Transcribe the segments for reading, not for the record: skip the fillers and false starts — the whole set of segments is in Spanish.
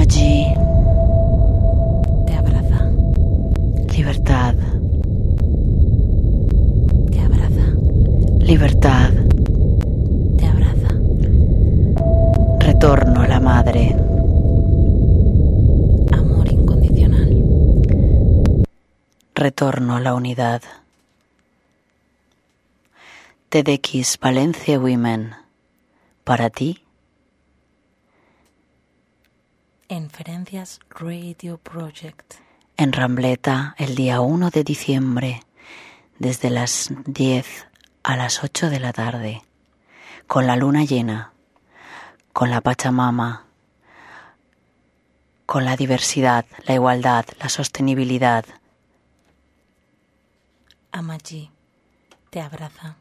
Amagi te abraza. Libertad. Te abraza. Libertad. Te abraza. Retorno a la madre. Amor incondicional. Retorno a la unidad. TEDx Valencia Women. Para ti. Inferencias Radio Project. En Rambleta, el día 1 de diciembre, desde las 10 a las 8 de la tarde, con la luna llena, con la Pachamama, con la diversidad, la igualdad, la sostenibilidad. Amagi te abraza.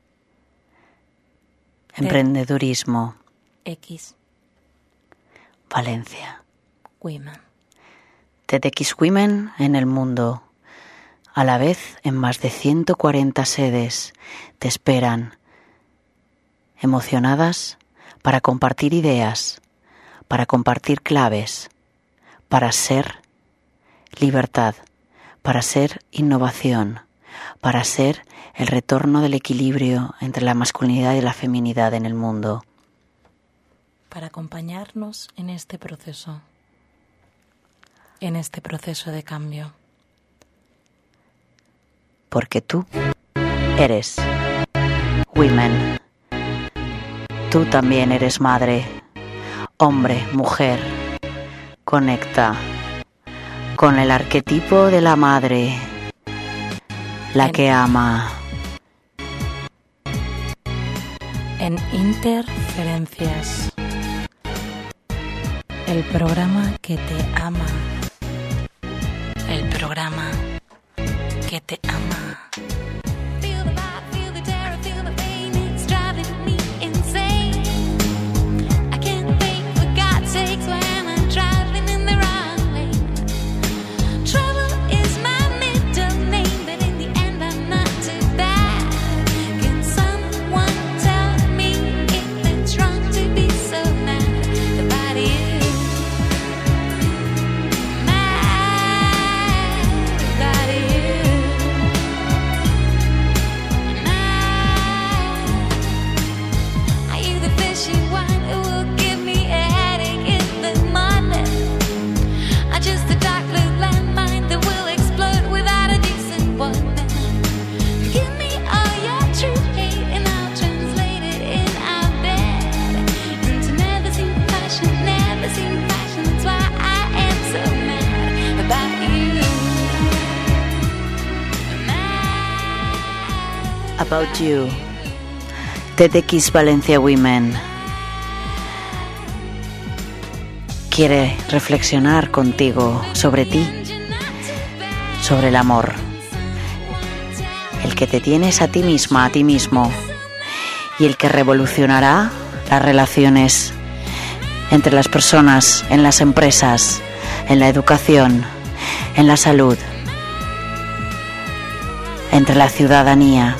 Emprendedurismo. X Valencia. Women. TEDx Women en el mundo. A la vez, en más de 140 sedes, te esperan, emocionadas para compartir ideas, para compartir claves, para ser libertad, para ser innovación, para ser el retorno del equilibrio entre la masculinidad y la feminidad en el mundo. Para acompañarnos en este proceso de cambio. Porque tú eres women. Tú también eres madre, hombre, mujer. Conecta con el arquetipo de la madre, la que ama. En Interferencias, el programa que te ama, el programa que te ama. About You. TEDx Valencia Women quiere reflexionar contigo sobre ti, sobre el amor, el que te tienes a ti misma, a ti mismo, y el que revolucionará las relaciones entre las personas, en las empresas, en la educación, en la salud, entre la ciudadanía.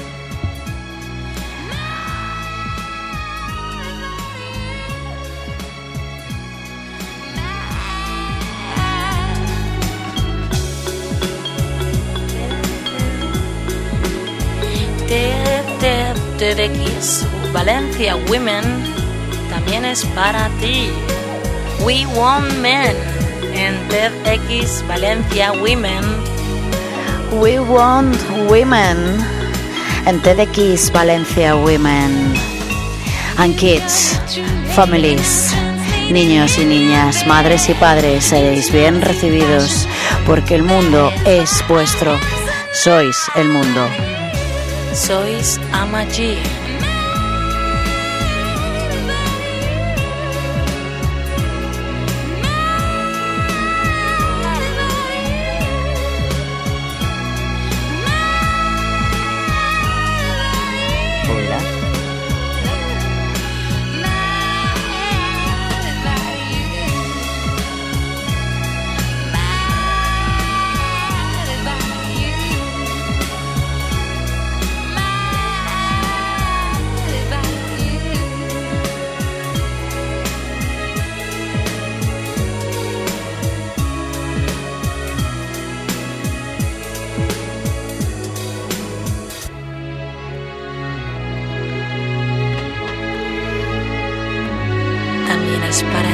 TEDx Valencia Women también es para ti. We Want Men en TEDx Valencia Women. We Want Women en TEDx Valencia Women. And kids, families, niños y niñas, madres y padres, seréis bien recibidos, porque el mundo es vuestro. Sois el mundo. Sois Amagi.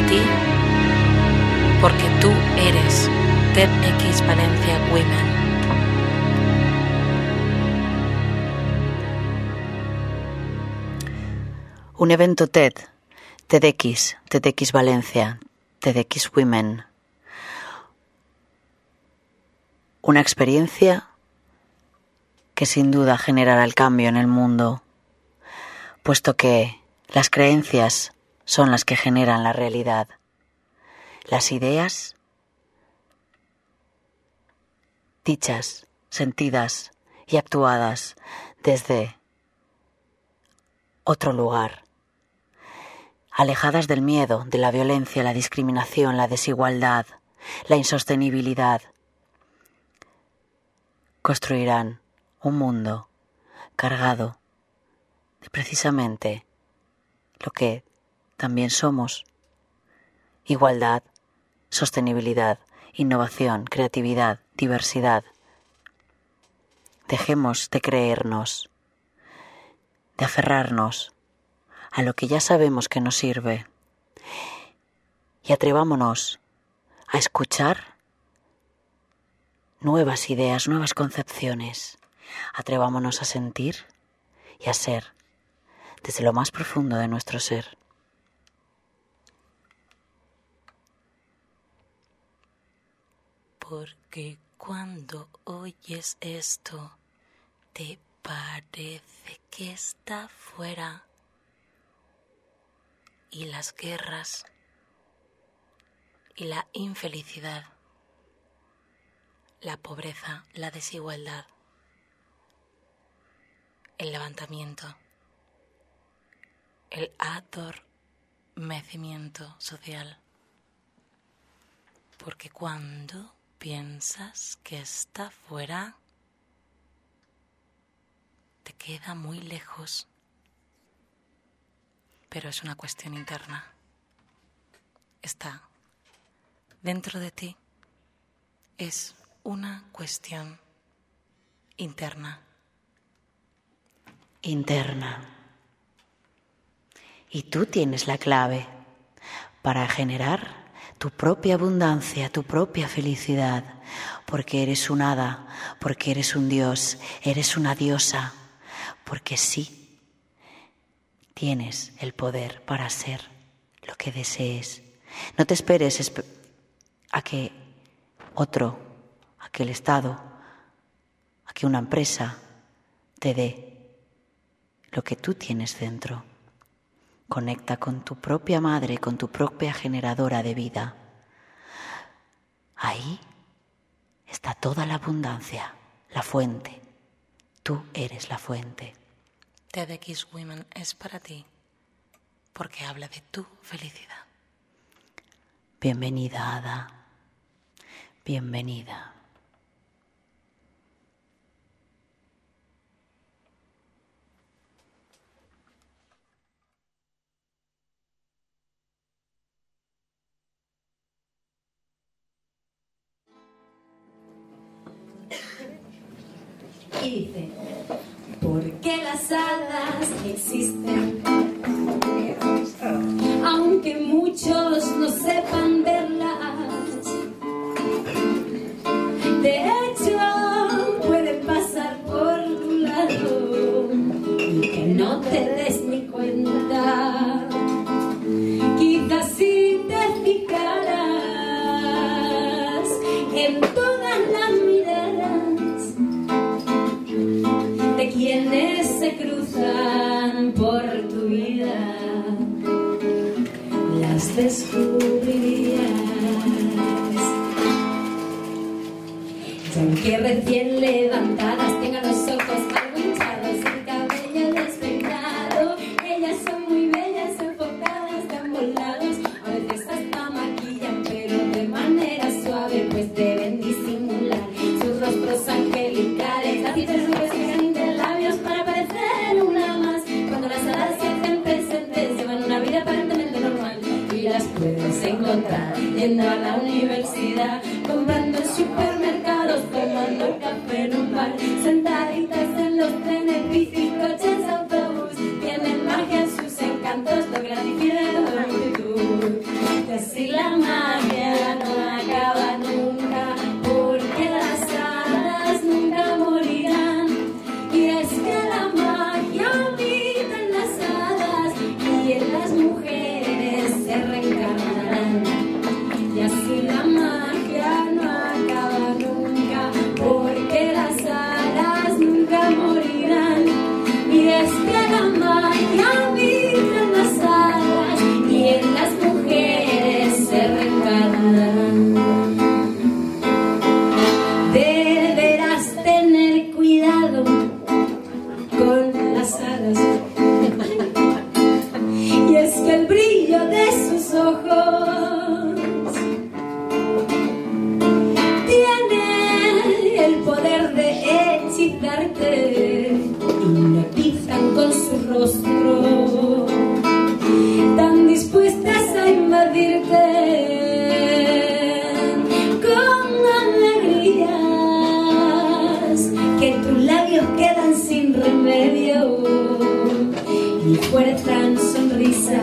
ti, porque tú eres TEDx Valencia Women. Un evento TEDx Valencia, TEDx Women. Una experiencia que sin duda generará el cambio en el mundo, puesto que las creencias son las que generan la realidad. Las ideas dichas, sentidas y actuadas desde otro lugar, alejadas del miedo, de la violencia, la discriminación, la desigualdad, la insostenibilidad, construirán un mundo cargado de precisamente lo que también somos: igualdad, sostenibilidad, innovación, creatividad, diversidad. Dejemos de creernos, de aferrarnos a lo que ya sabemos que nos sirve y atrevámonos a escuchar nuevas ideas, nuevas concepciones. Atrevámonos a sentir y a ser desde lo más profundo de nuestro ser. Porque cuando oyes esto, te parece que está fuera, y las guerras y la infelicidad, la pobreza, la desigualdad, el levantamiento, el adormecimiento social. Porque cuando piensas que está fuera, te queda muy lejos, pero es una cuestión interna. Está dentro de ti, es una cuestión interna. Y tú tienes la clave para generar tu propia abundancia, tu propia felicidad, porque eres un hada, porque eres un dios, eres una diosa, porque sí, tienes el poder para ser lo que desees. No te esperes a que otro, a que el Estado, a que una empresa te dé lo que tú tienes dentro. Conecta con tu propia madre, con tu propia generadora de vida. Ahí está toda la abundancia, la fuente. Tú eres la fuente. TEDx Women es para ti, porque habla de tu felicidad. Bienvenida, Ada. Bienvenida. Y dice, porque las hadas existen, aunque muchos no sepan verlas. De hecho, pueden pasar por tu lado y que no te des ni cuenta. Quizás si te fijaras en todas las miradas de quienes se cruzan por tu vida, las descubrirías. Y aunque recién levantadas tengan los ojos algo hinchados, el cabello despeinado, ellas son muy bellas, enfocadas de ambos lados. A veces hasta maquillan, pero de manera suave, pues deben disimular sus rostros angelicales. Las citas de labios para parecer una más. Cuando las hadas se hacen presentes, llevan una vida aparentemente normal y las puedes encontrar yendo a la universidad, comprando en supermercados, tomando café en un bar, sentaditas en los trenes, bicis, coches, autobús. Tienen magia en sus encantos, lo que las difiere de la multitud. Te la magia no acaba nunca, porque las hadas nunca morirán. Y es que la magia habita en las hadas y en las mujeres se reencarnarán. Y así la magia no acaba nunca, porque las hadas nunca morirán. Y es que la magia habita en las hadas y en las mujeres se reencarnarán. Deberás tener cuidado con las hadas. Y es que el brillo de sus ojos tiene el poder de hechizarte. Hipnotizan con su rostro, tan dispuestas a invadirte con alegrías que tus labios quedan sin remedio y fuerzan sonrisas.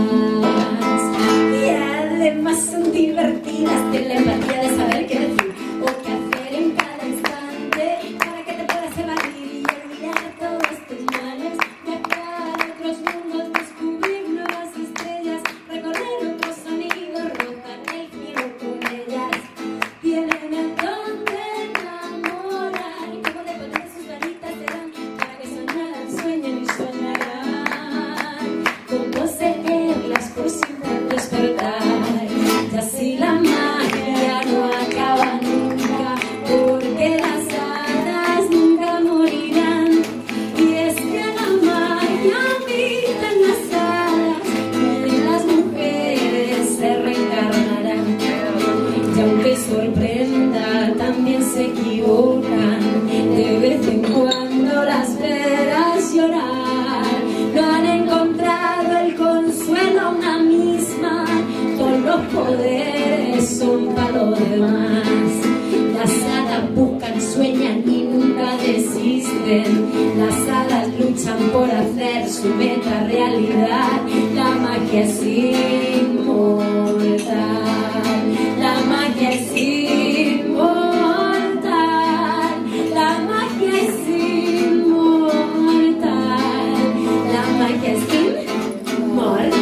Y además son divertidas, tienen la empatía de saber qué decir o qué hacer en cada instante para que te puedas evadir y olvidar todos tus males, viajar a otros mundos, descubrir nuevas estrellas, recorrer otros sonidos, rozar el cielo con ellas. Tienen el don de enamorar, como de poder sus varitas serán para que soñaran, sueñen y soñarán con poseerlas por siempre despertar. Y así la magia no acaba nunca, porque las hadas nunca morirán. Y es que la magia habita en las hadas y en las mujeres se reencarnarán. Y aunque sorprenda, también se equivocan. De vez en cuando las verás llorar. No han encontrado el consuelo a una misma. Todos los poderes son para los demás. Las hadas buscan, sueñan y nunca desisten. Las hadas luchan por hacer su meta realidad. La magia es inmortal. La magia es inmortal. La magia es inmortal. La magia es inmortal.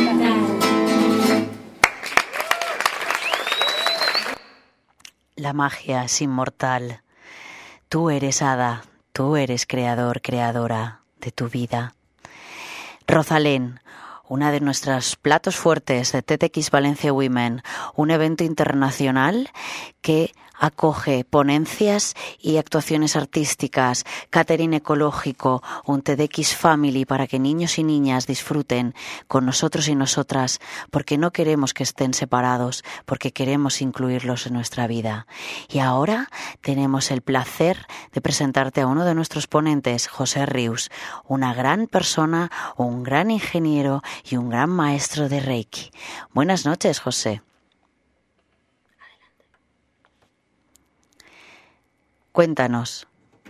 La magia es inmortal. Tú eres hada, tú eres creador, creadora de tu vida. Rosalén, una de nuestros platos fuertes de TEDx Valencia Women, un evento internacional que acoge ponencias y actuaciones artísticas, catering ecológico, un TEDx Family para que niños y niñas disfruten con nosotros y nosotras, porque no queremos que estén separados, porque queremos incluirlos en nuestra vida. Y ahora tenemos el placer de presentarte a uno de nuestros ponentes, José Rius, una gran persona, un gran ingeniero y un gran maestro de Reiki. Buenas noches, José. Cuéntanos.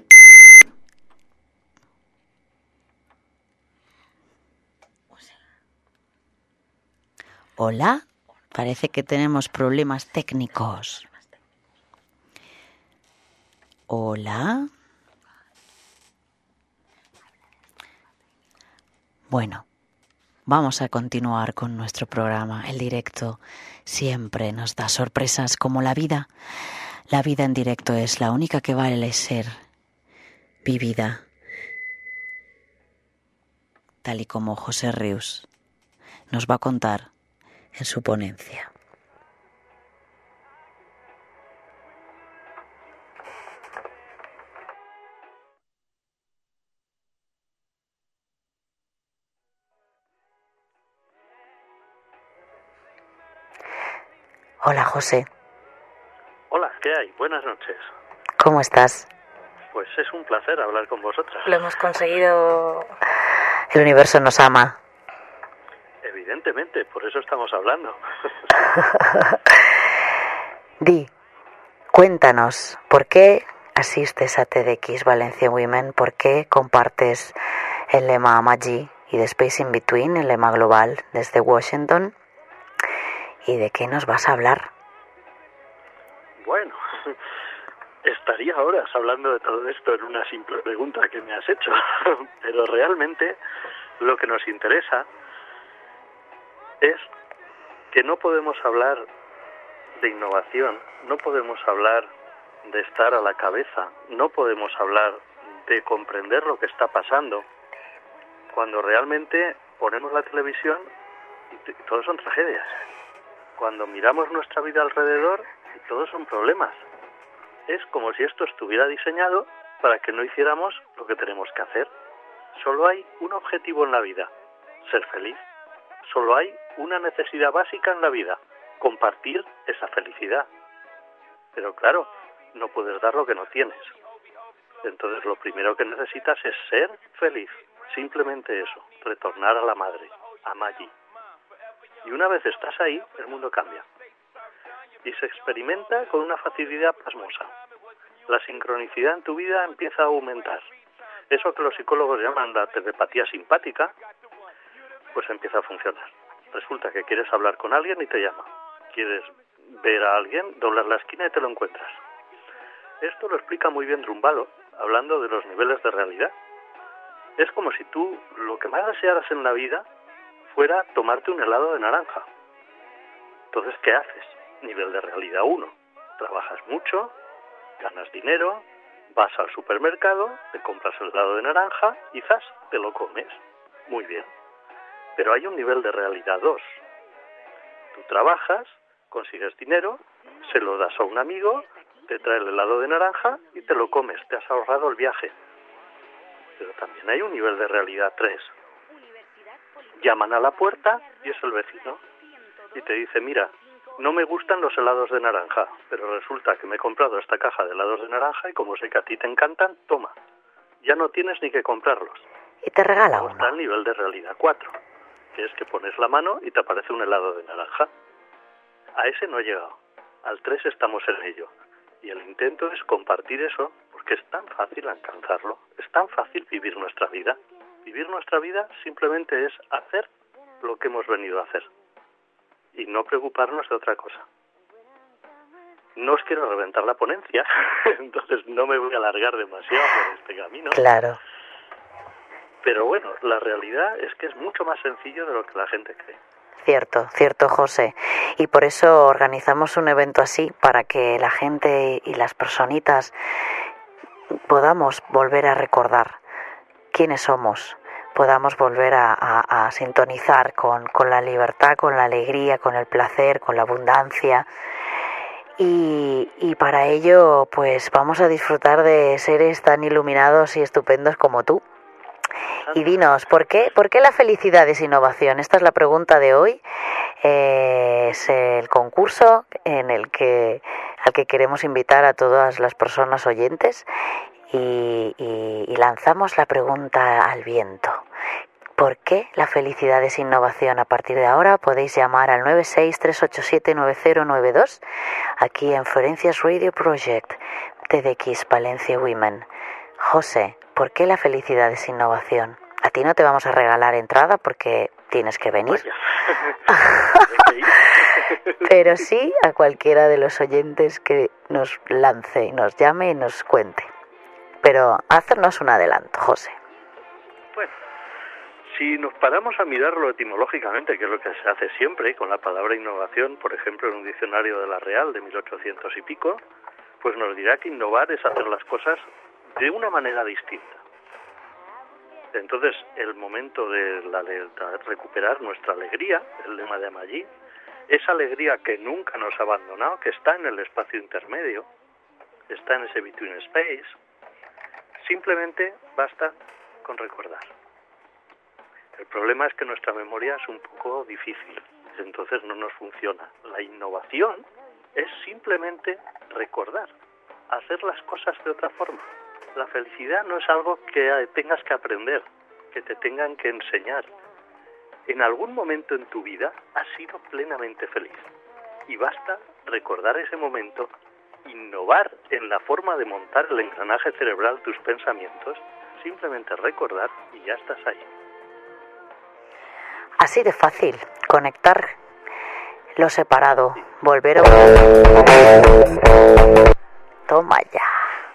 Hola, parece que tenemos problemas técnicos. Hola. Bueno, vamos a continuar con nuestro programa. El directo siempre nos da sorpresas como la vida. La vida en directo es la única que vale ser vivida, tal y como José Rius nos va a contar en su ponencia. Hola, José. Hola, ¿qué hay? Buenas noches. ¿Cómo estás? Pues es un placer hablar con vosotras. Lo hemos conseguido. El universo nos ama. Evidentemente, por eso estamos hablando. Di, cuéntanos, ¿por qué asistes a TEDx Valencia Women? ¿Por qué compartes el lema Magi y The Space in Between, el lema global desde Washington? ¿Y de qué nos vas a hablar? Bueno, estaría horas hablando de todo esto en una simple pregunta que me has hecho, pero realmente lo que nos interesa es que no podemos hablar de innovación, no podemos hablar de estar a la cabeza, no podemos hablar de comprender lo que está pasando cuando realmente ponemos la televisión y todo son tragedias. Cuando miramos nuestra vida alrededor, todos son problemas. Es como si esto estuviera diseñado para que no hiciéramos lo que tenemos que hacer. Solo hay un objetivo en la vida, ser feliz. Solo hay una necesidad básica en la vida, compartir esa felicidad. Pero claro, no puedes dar lo que no tienes. Entonces lo primero que necesitas es ser feliz. Simplemente eso, retornar a la madre, a Maggi. Y una vez estás ahí, el mundo cambia. Y se experimenta con una facilidad pasmosa. La sincronicidad en tu vida empieza a aumentar. Eso que los psicólogos llaman la telepatía simpática, pues empieza a funcionar. Resulta que quieres hablar con alguien y te llama. Quieres ver a alguien, doblas la esquina y te lo encuentras. Esto lo explica muy bien Drumbalo, hablando de los niveles de realidad. Es como si tú lo que más desearas en la vida fuera tomarte un helado de naranja. Entonces, ¿qué haces? Nivel de realidad 1. Trabajas mucho, ganas dinero, vas al supermercado, te compras el helado de naranja y ¡zas!, te lo comes. Muy bien. Pero hay un nivel de realidad 2. Tú trabajas, consigues dinero, se lo das a un amigo, te trae el helado de naranja y te lo comes, te has ahorrado el viaje. Pero también hay un nivel de realidad 3. Llaman a la puerta y es el vecino y te dice, mira, no me gustan los helados de naranja, pero resulta que me he comprado esta caja de helados de naranja y como sé que a ti te encantan, toma, ya no tienes ni que comprarlos. Y te regala uno. Está el nivel de realidad 4, que es que pones la mano y te aparece un helado de naranja. A ese no he llegado, al 3 estamos en ello. Y el intento es compartir eso, porque es tan fácil alcanzarlo, es tan fácil vivir nuestra vida. Vivir nuestra vida simplemente es hacer lo que hemos venido a hacer y no preocuparnos de otra cosa. No os quiero reventar la ponencia, entonces no me voy a alargar demasiado por este camino. Claro. Pero bueno, la realidad es que es mucho más sencillo de lo que la gente cree. Cierto, José. Y por eso organizamos un evento así, para que la gente y las personitas podamos volver a recordar quiénes somos, podamos volver a sintonizar con la libertad, con la alegría, con el placer, con la abundancia. Y para ello, pues vamos a disfrutar de seres tan iluminados y estupendos como tú. Y dinos, ¿por qué la felicidad es innovación? Esta es la pregunta de hoy. Es el concurso al que queremos invitar a todas las personas oyentes y lanzamos la pregunta al viento. ¿Por qué la felicidad es innovación? A partir de ahora podéis llamar al 963879092 aquí en Florencias Radio Project, TEDx Valencia Women. José, ¿por qué la felicidad es innovación? A ti no te vamos a regalar entrada porque tienes que venir. Pero sí a cualquiera de los oyentes que nos lance, nos llame y nos cuente. Pero hacernos un adelanto, José. Bueno, si nos paramos a mirarlo etimológicamente, que es lo que se hace siempre con la palabra innovación, por ejemplo en un diccionario de la Real de 1800 y pico, pues nos dirá que innovar es hacer las cosas de una manera distinta. Entonces, el momento de recuperar nuestra alegría, el lema de Maggi, esa alegría que nunca nos ha abandonado, que está en el espacio intermedio, está en ese between space, simplemente basta con recordar. El problema es que nuestra memoria es un poco difícil, entonces no nos funciona. La innovación es simplemente recordar, hacer las cosas de otra forma. La felicidad no es algo que tengas que aprender, que te tengan que enseñar. En algún momento en tu vida has sido plenamente feliz y basta recordar ese momento, innovar en la forma de montar el engranaje cerebral, tus pensamientos, simplemente recordar y ya estás ahí. Así de fácil, conectar lo separado, volver a... Toma ya.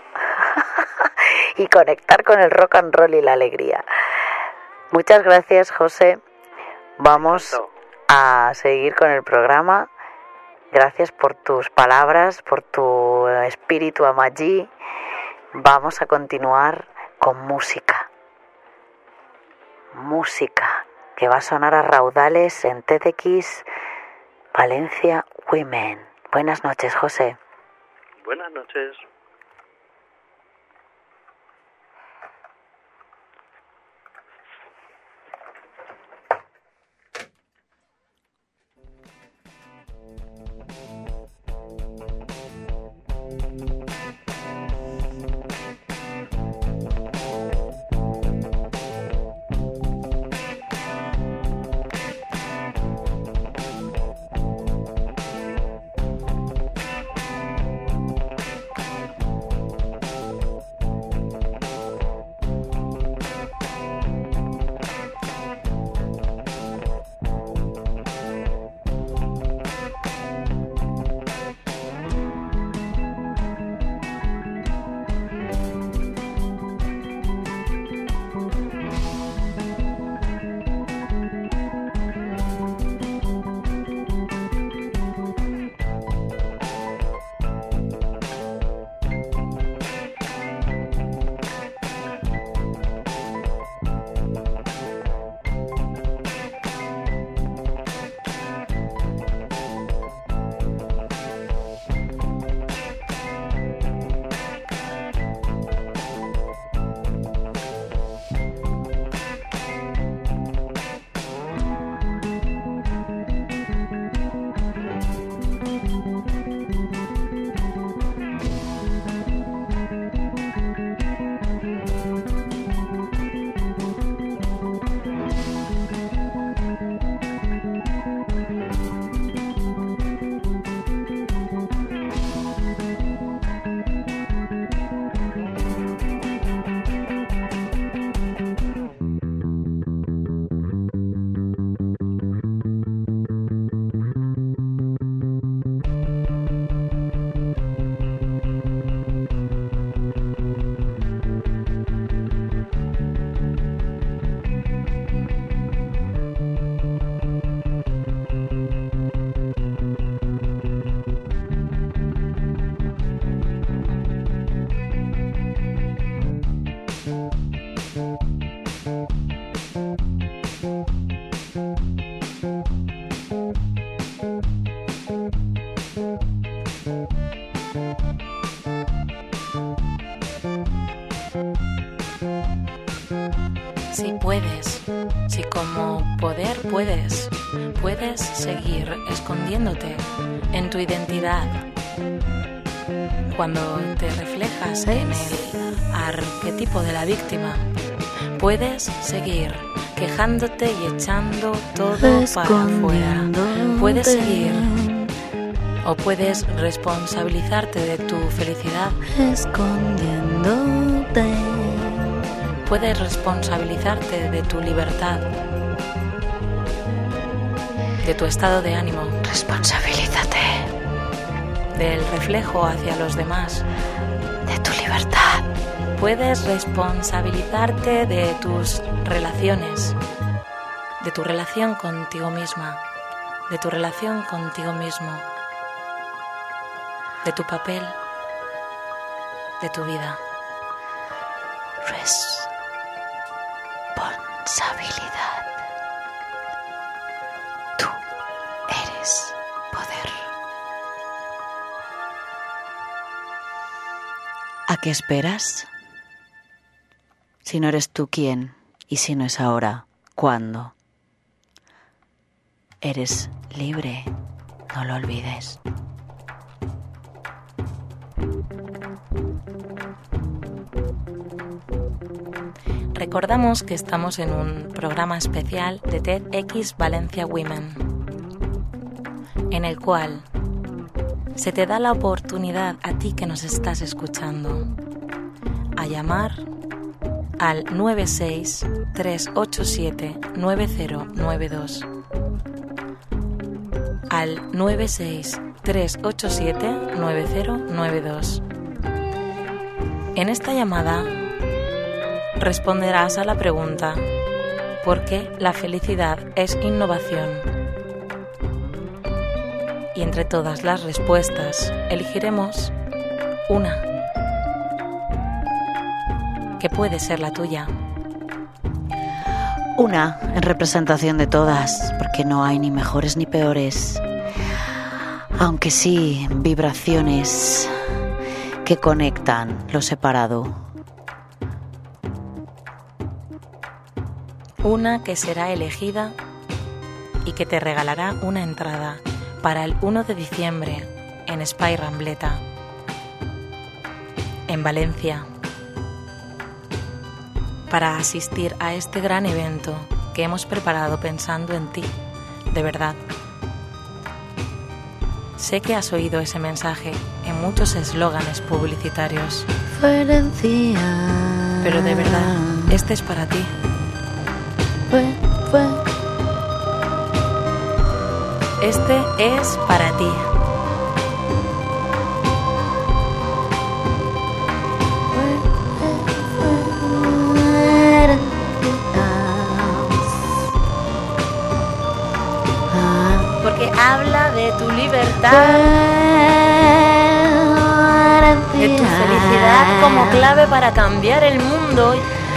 Y conectar con el rock and roll y la alegría. Muchas gracias, José. Vamos a seguir con el programa. Gracias por tus palabras, por tu espíritu amagí. Vamos a continuar con música. Música que va a sonar a raudales en TEDx Valencia Women. Buenas noches, José. Buenas noches. Si puedes, si como poder puedes seguir escondiéndote en tu identidad. Cuando te reflejas en el arquetipo de la víctima, puedes seguir quejándote y echando todo para afuera. Puedes seguir o puedes responsabilizarte de tu felicidad escondiéndote. Puedes responsabilizarte de tu libertad, de tu estado de ánimo. Responsabilízate del reflejo hacia los demás, de tu libertad. Puedes responsabilizarte de tus relaciones, de tu relación contigo misma, de tu relación contigo mismo, de tu papel, de tu vida. Responsabilidad. Tú eres poder. ¿A qué esperas? Si no eres tú, ¿quién? Y si no es ahora, ¿cuándo? Eres libre, no lo olvides. Recordamos que estamos en un programa especial de TEDx Valencia Women, en el cual se te da la oportunidad a ti que nos estás escuchando a llamar al 96-387-9092, al 963879092. En esta llamada responderás a la pregunta ¿por qué la felicidad es innovación? Y entre todas las respuestas elegiremos una que puede ser la tuya. Una en representación de todas, porque no hay ni mejores ni peores, aunque sí vibraciones que conectan lo separado. Una que será elegida y que te regalará una entrada para el 1 de diciembre en Spy Rambleta, en Valencia, para asistir a este gran evento que hemos preparado pensando en ti, de verdad. Sé que has oído ese mensaje en muchos eslóganes publicitarios, pero de verdad, este es para ti. Este es para ti. Porque habla de tu libertad, de tu felicidad como clave para cambiar el mundo.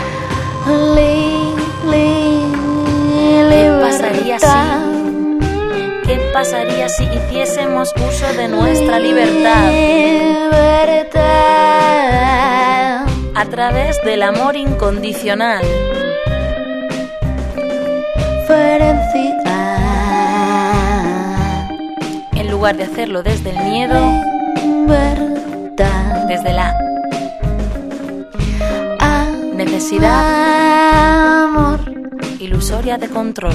¿Qué pasaría si hiciésemos uso de nuestra libertad a través del amor incondicional? En lugar de hacerlo desde el miedo, desde la necesidad ilusoria de control.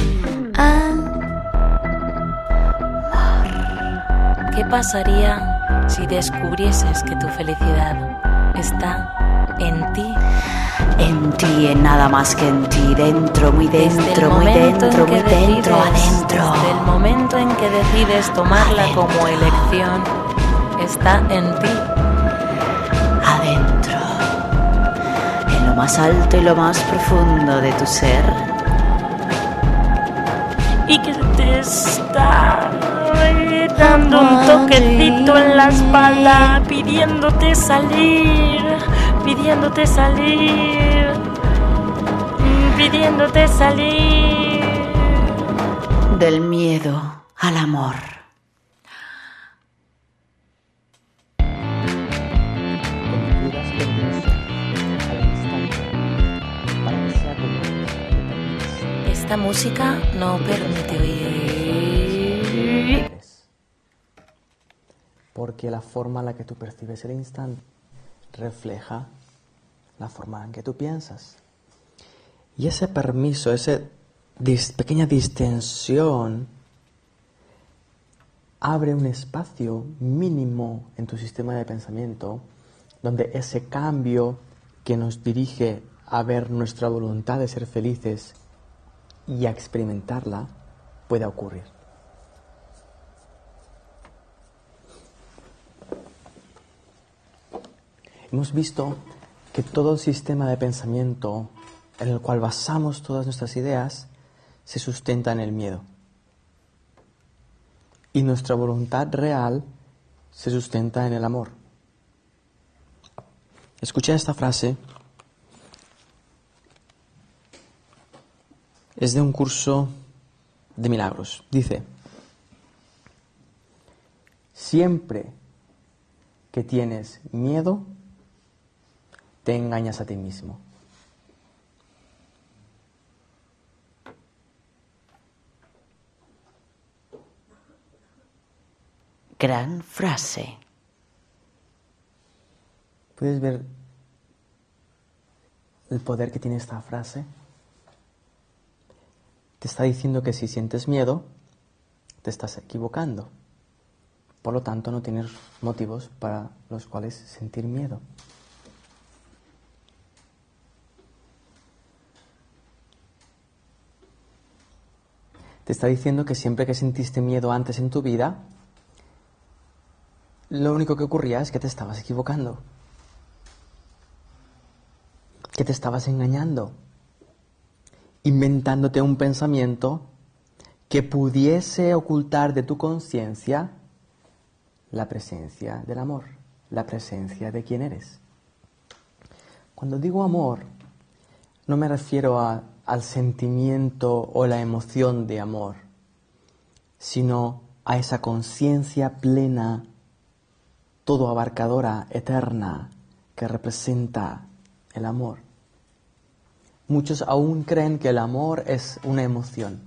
¿Qué pasaría si descubrieses que tu felicidad está en ti? En ti, en nada más que en ti, dentro, muy dentro, muy dentro, muy dentro, adentro. Desde el momento en que decides tomarla como elección, está en ti. Adentro, en lo más alto y lo más profundo de tu ser. Y que te está dando un toquecito en la espalda, pidiéndote salir, pidiéndote salir, pidiéndote salir del miedo al amor. Esta música no permite oír. Porque la forma en la que tú percibes el instante refleja la forma en que tú piensas. Y ese permiso, esa pequeña distensión, abre un espacio mínimo en tu sistema de pensamiento donde ese cambio que nos dirige a ver nuestra voluntad de ser felices y a experimentarla pueda ocurrir. Hemos visto que todo el sistema de pensamiento en el cual basamos todas nuestras ideas se sustenta en el miedo. Y nuestra voluntad real se sustenta en el amor. Escucha esta frase. Es de un curso de milagros. Dice: siempre que tienes miedo, te engañas a ti mismo. Gran frase. ¿Puedes ver el poder que tiene esta frase? Te está diciendo que si sientes miedo, te estás equivocando. Por lo tanto, no tienes motivos para los cuales sentir miedo. te está diciendo que siempre que sentiste miedo antes en tu vida, lo único que ocurría es que te estabas equivocando, que te estabas engañando, inventándote un pensamiento que pudiese ocultar de tu conciencia la presencia del amor, la presencia de quién eres. Cuando digo amor, no me refiero al sentimiento o la emoción de amor, sino a esa conciencia plena, todo abarcadora, eterna, que representa el amor. Muchos aún creen que el amor es una emoción,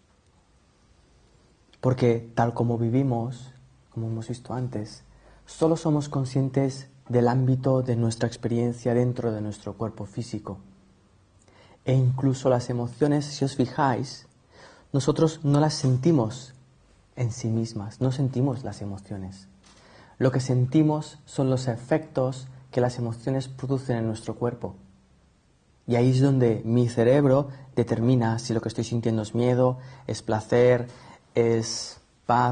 porque tal como vivimos, como hemos visto antes, solo somos conscientes del ámbito de nuestra experiencia dentro de nuestro cuerpo físico. E incluso las emociones, si os fijáis, nosotros no las sentimos en sí mismas, no sentimos las emociones. Lo que sentimos son los efectos que las emociones producen en nuestro cuerpo. Y ahí es donde mi cerebro determina si lo que estoy sintiendo es miedo, es placer, es paz.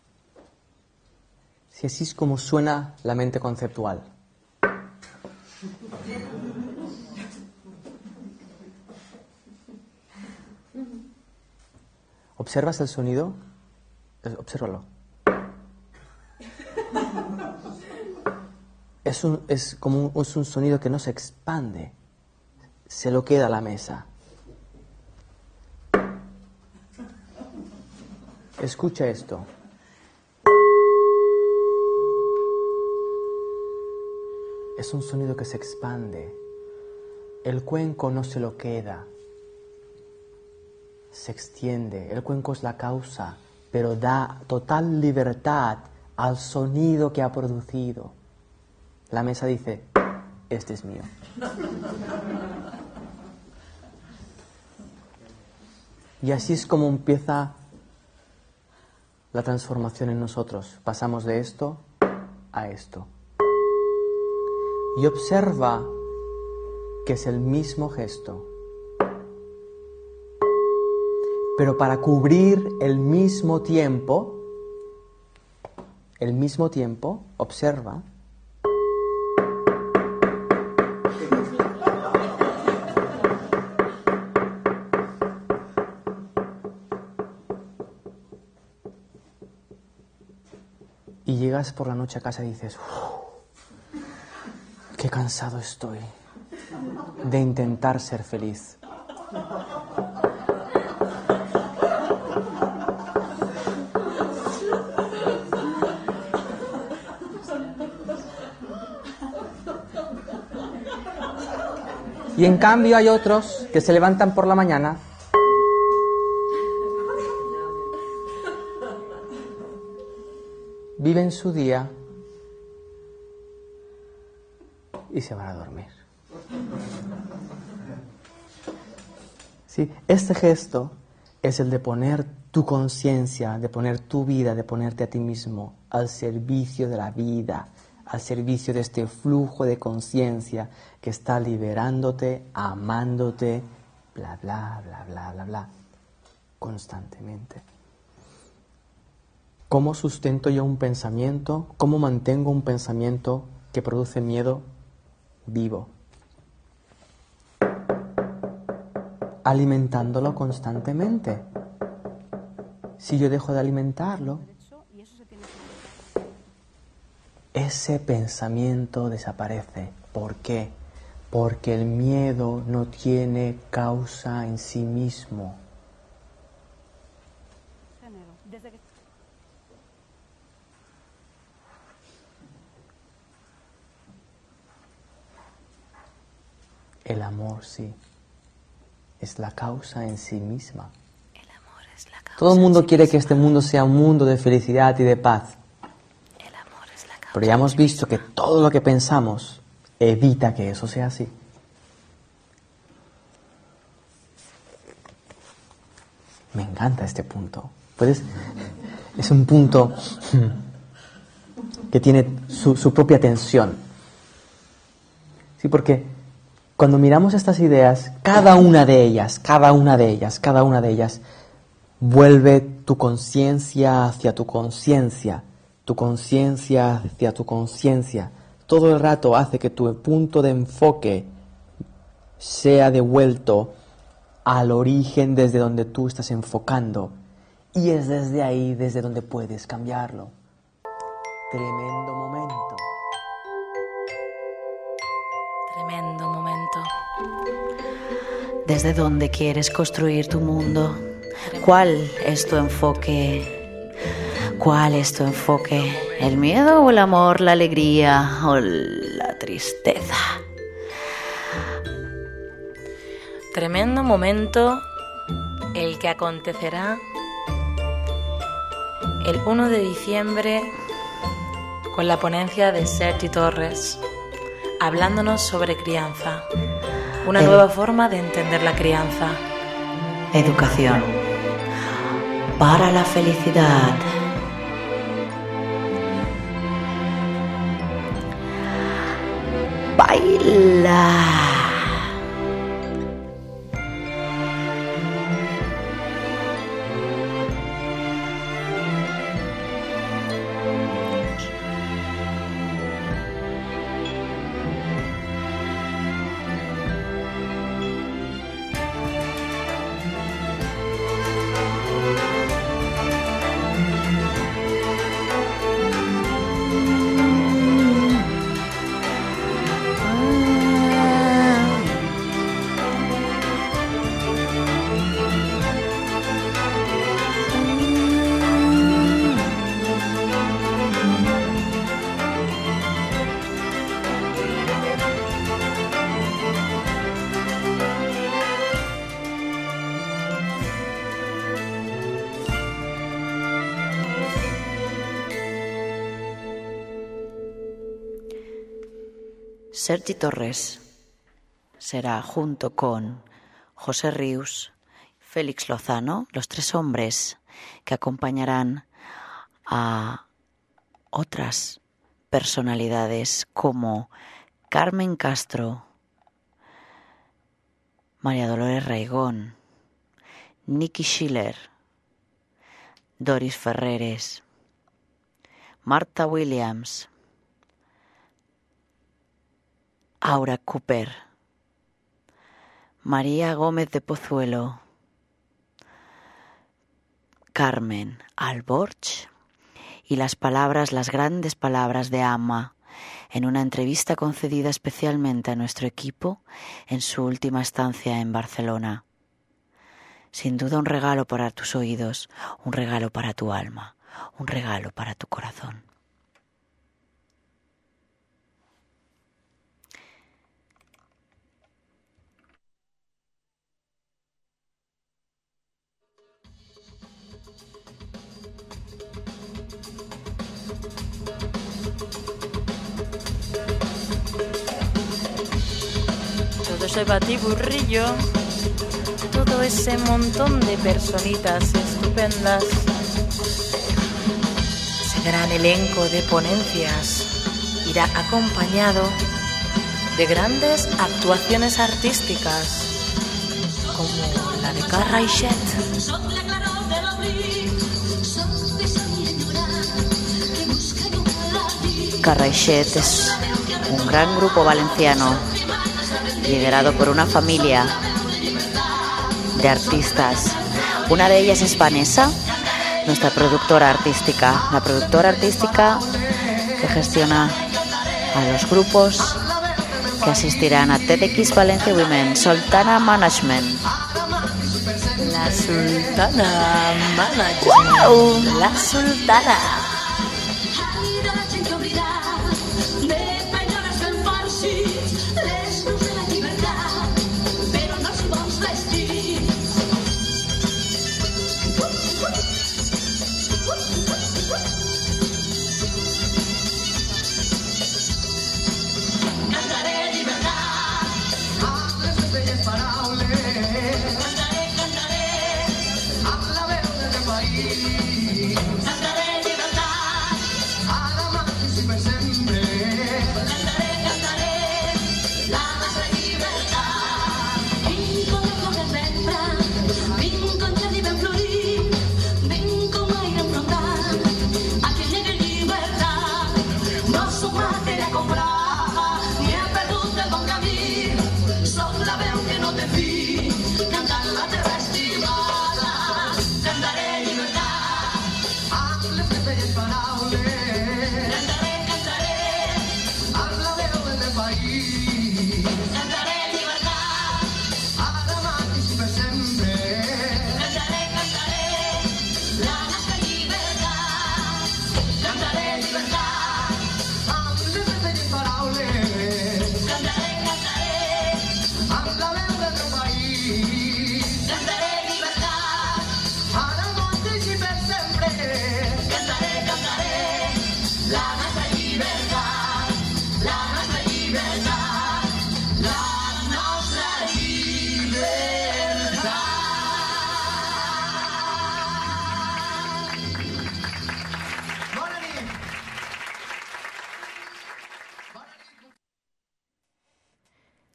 Si así es como suena la mente conceptual. ¿Observas el sonido? Obsérvalo. Es un sonido que no se expande, se lo queda a la mesa. Escucha esto. Es un sonido que se expande. El cuenco no se lo queda. Se extiende. El cuenco es la causa, pero da total libertad al sonido que ha producido. La mesa dice, este es mío. Y así es como empieza la transformación en nosotros. Pasamos de esto a esto. Y observa que es el mismo gesto. Pero para cubrir el mismo tiempo, observa, y llegas por la noche a casa y dices, qué cansado estoy de intentar ser feliz. Y en cambio hay otros que se levantan por la mañana viven su día y se van a dormir. ¿Sí? Este gesto es el de poner tu conciencia, de poner tu vida, de ponerte a ti mismo al servicio de la vida, al servicio de este flujo de conciencia que está liberándote, amándote, bla, bla, bla, bla, bla, bla, constantemente. ¿Cómo sustento yo un pensamiento? ¿Cómo mantengo un pensamiento que produce miedo vivo? Alimentándolo constantemente. Si yo dejo de alimentarlo, ese pensamiento desaparece. ¿Por qué? Porque el miedo no tiene causa en sí mismo. El amor sí, es la causa en sí misma. El amor es la causa. Todo el mundo quiere que este mundo sea un mundo de felicidad y de paz. El amor es la causa. Pero ya hemos visto que todo lo que pensamos evita que eso sea así. Me encanta este punto. Es un punto que tiene su propia tensión. Sí, porque cuando miramos estas ideas, cada una de ellas Vuelve tu conciencia hacia tu conciencia, tu conciencia hacia tu conciencia. Todo el rato hace que tu punto de enfoque sea devuelto al origen desde donde tú estás enfocando. Y es desde ahí desde donde puedes cambiarlo. Tremendo momento. Tremendo momento. ¿Desde dónde quieres construir tu mundo? ¿Cuál es tu enfoque? ¿Cuál es tu enfoque? ¿El miedo o el amor, la alegría o la tristeza? Tremendo momento el que acontecerá el 1 de diciembre con la ponencia de Sergi Torres, hablándonos sobre crianza, una nueva forma de entender la crianza. Educación para la felicidad. Baila. Sergi Torres será junto con José Rius, Félix Lozano, los tres hombres que acompañarán a otras personalidades como Carmen Castro, María Dolores Raigón, Nikki Schiller, Doris Ferreres, Martha Williams, Aura Cooper, María Gómez de Pozuelo, Carmen Alborch y las grandes palabras de Amma en una entrevista concedida especialmente a nuestro equipo en su última estancia en Barcelona. Sin duda un regalo para tus oídos, un regalo para tu alma, un regalo para tu corazón. Todo ese batiburrillo, todo ese montón de personitas estupendas, ese gran elenco de ponencias irá acompañado de grandes actuaciones artísticas como la de Carraixet, Carraixet es un gran grupo valenciano liderado por una familia de artistas. Una de ellas es Vanessa, nuestra productora artística, la productora artística que gestiona a los grupos que asistirán a TEDx Valencia Women, Sultana Management. la Sultana Management. ¡Wow! La Sultana. Cantaré libertad.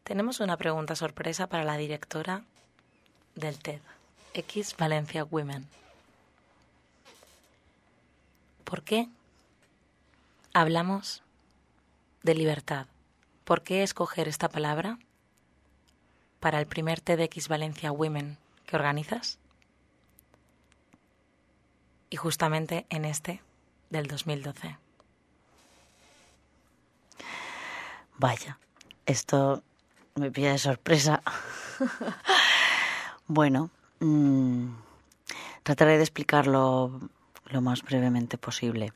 Tenemos una pregunta sorpresa para la directora del TEDx Valencia Women. ¿Por qué hablamos de libertad? ¿Por qué escoger esta palabra para el primer TEDx Valencia Women que organizas? Y justamente en este del 2012. Vaya, esto me pilla de sorpresa. Bueno, trataré de explicarlo lo más brevemente posible.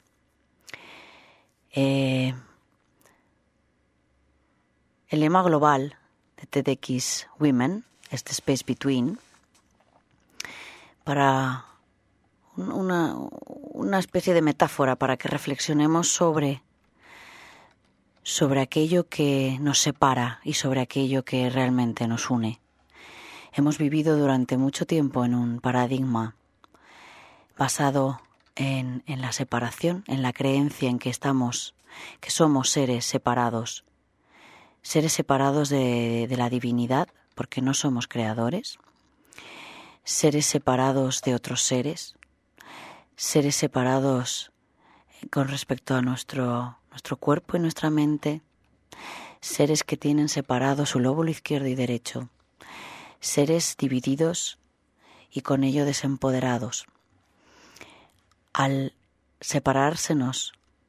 El lema global de TEDx Women es The Space Between, para una especie de metáfora para que reflexionemos sobre aquello que nos separa y sobre aquello que realmente nos une. Hemos vivido durante mucho tiempo en un paradigma basado en la separación, en la creencia en que somos seres separados de la divinidad, porque no somos creadores, seres separados de otros seres separados con respecto a nuestro cuerpo y nuestra mente, seres que tienen separado su lóbulo izquierdo y derecho, seres divididos y con ello desempoderados. Al separársenos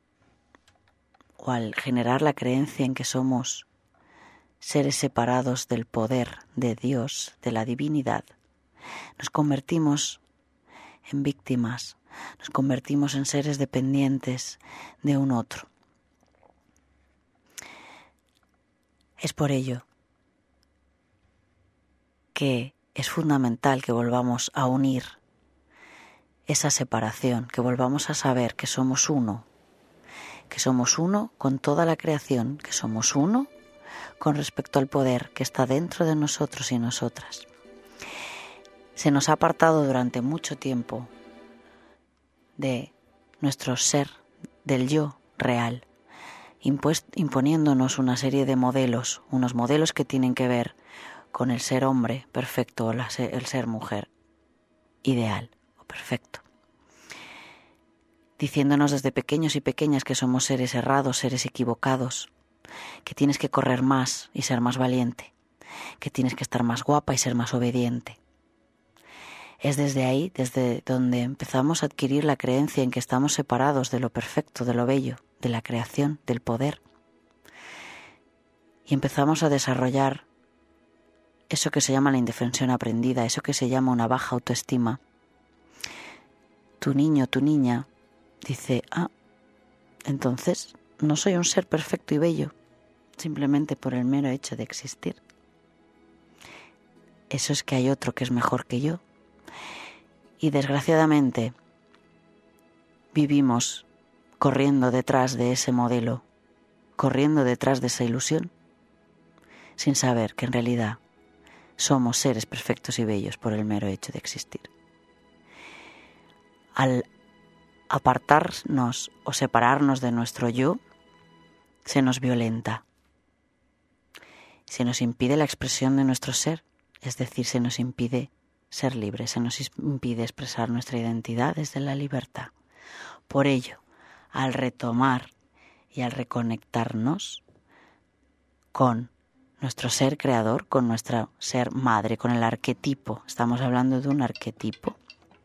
o al generar la creencia en que somos seres separados del poder de Dios, de la divinidad, nos convertimos en víctimas, nos convertimos en seres dependientes de un otro. Es por ello que es fundamental que volvamos a unir esa separación, que volvamos a saber que somos uno con toda la creación, que somos uno con respecto al poder que está dentro de nosotros y nosotras. Se nos ha apartado durante mucho tiempo de nuestro ser, del yo real, imponiéndonos una serie de modelos, unos modelos que tienen que ver con el ser hombre perfecto o el ser mujer ideal o perfecto, diciéndonos desde pequeños y pequeñas que somos seres errados, seres equivocados, que tienes que correr más y ser más valiente, que tienes que estar más guapa y ser más obediente. Es desde ahí, desde donde empezamos a adquirir la creencia en que estamos separados de lo perfecto, de lo bello, de la creación, del poder. Y empezamos a desarrollar eso que se llama la indefensión aprendida, eso que se llama una baja autoestima. Tu niño, tu niña, dice, entonces no soy un ser perfecto y bello, simplemente por el mero hecho de existir. Eso es que hay otro que es mejor que yo. Y desgraciadamente vivimos corriendo detrás de ese modelo, corriendo detrás de esa ilusión, sin saber que en realidad somos seres perfectos y bellos por el mero hecho de existir. Al apartarnos o separarnos de nuestro yo, se nos violenta, se nos impide la expresión de nuestro ser, es decir, se nos impide ser libres, se nos impide expresar nuestra identidad desde la libertad. Por ello, al retomar y al reconectarnos con nuestro ser creador, con nuestro ser madre, con el arquetipo, estamos hablando de un arquetipo,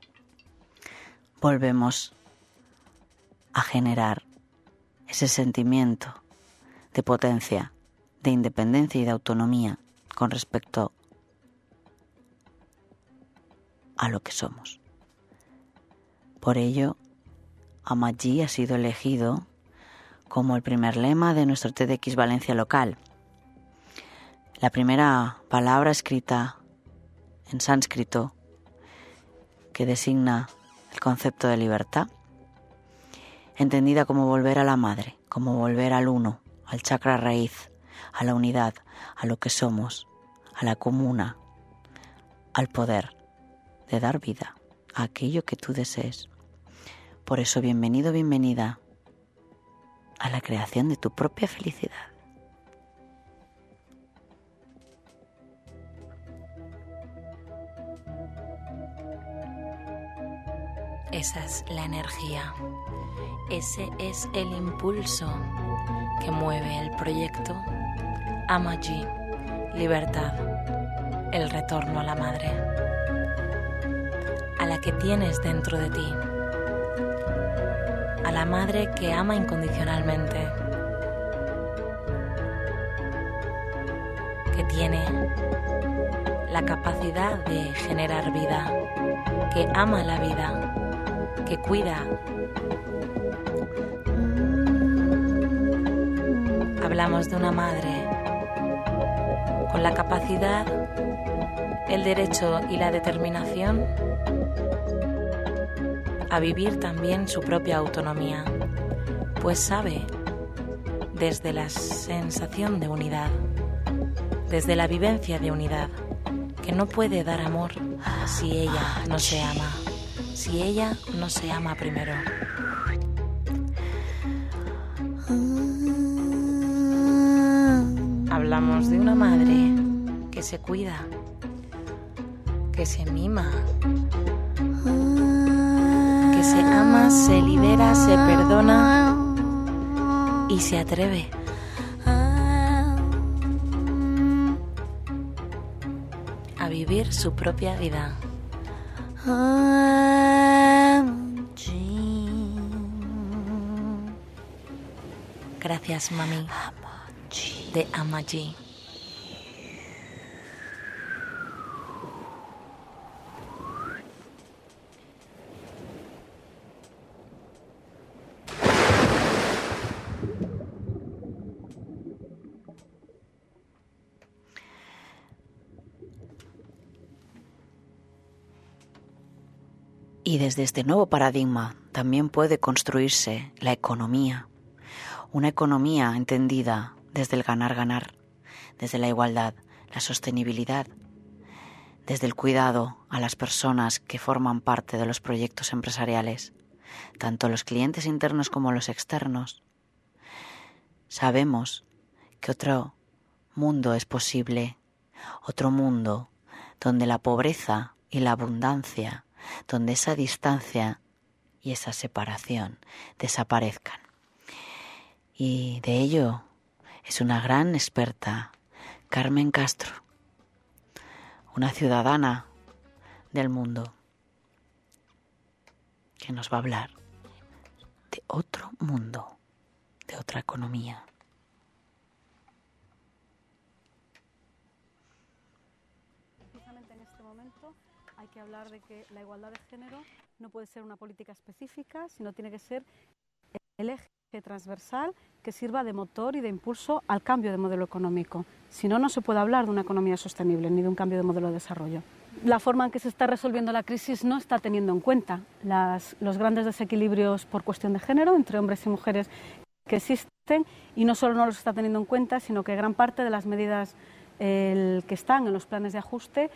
volvemos a generar ese sentimiento de potencia, de independencia y de autonomía con respecto a lo que somos. Por ello, Amadji ha sido elegido como el primer lema de nuestro TEDx Valencia local. La primera palabra escrita en sánscrito que designa el concepto de libertad, entendida como volver a la madre, como volver al uno, al chakra raíz, a la unidad, a lo que somos, a la comuna, al poder de dar vida a aquello que tú desees. Por eso, bienvenido, bienvenida a la creación de tu propia felicidad. Esa es la energía. Ese es el impulso que mueve el proyecto Amaji, Libertad, el retorno a la madre, a la que tienes dentro de ti, a la madre que ama incondicionalmente, que tiene la capacidad de generar vida, que ama la vida, que cuida. Hablamos de una madre con la capacidad, el derecho y la determinación a vivir también su propia autonomía, pues sabe, desde la sensación de unidad, desde la vivencia de unidad, que no puede dar amor si ella no se ama, si ella no se ama primero. Hablamos de una madre que se cuida, que se mima, que se ama, se libera, se perdona y se atreve. A vivir su propia vida. Gracias, mami, de Amaji. Y desde este nuevo paradigma también puede construirse la economía, una economía entendida desde el ganar-ganar, desde la igualdad, la sostenibilidad, desde el cuidado a las personas que forman parte de los proyectos empresariales, tanto los clientes internos como los externos. Sabemos que otro mundo es posible, otro mundo donde la pobreza y la abundancia, donde esa distancia y esa separación desaparezcan. Y de ello es una gran experta, Carmen Castro, una ciudadana del mundo, que nos va a hablar de otro mundo, de otra economía. Precisamente en este momento hay que hablar de que la igualdad de género no puede ser una política específica, sino tiene que ser el eje transversal que sirva de motor y de impulso al cambio de modelo económico. Si no, no se puede hablar de una economía sostenible ni de un cambio de modelo de desarrollo. La forma en que se está resolviendo la crisis no está teniendo en cuenta los grandes desequilibrios por cuestión de género entre hombres y mujeres que existen, y no solo no los está teniendo en cuenta, sino que gran parte de las medidas que están en los planes de ajuste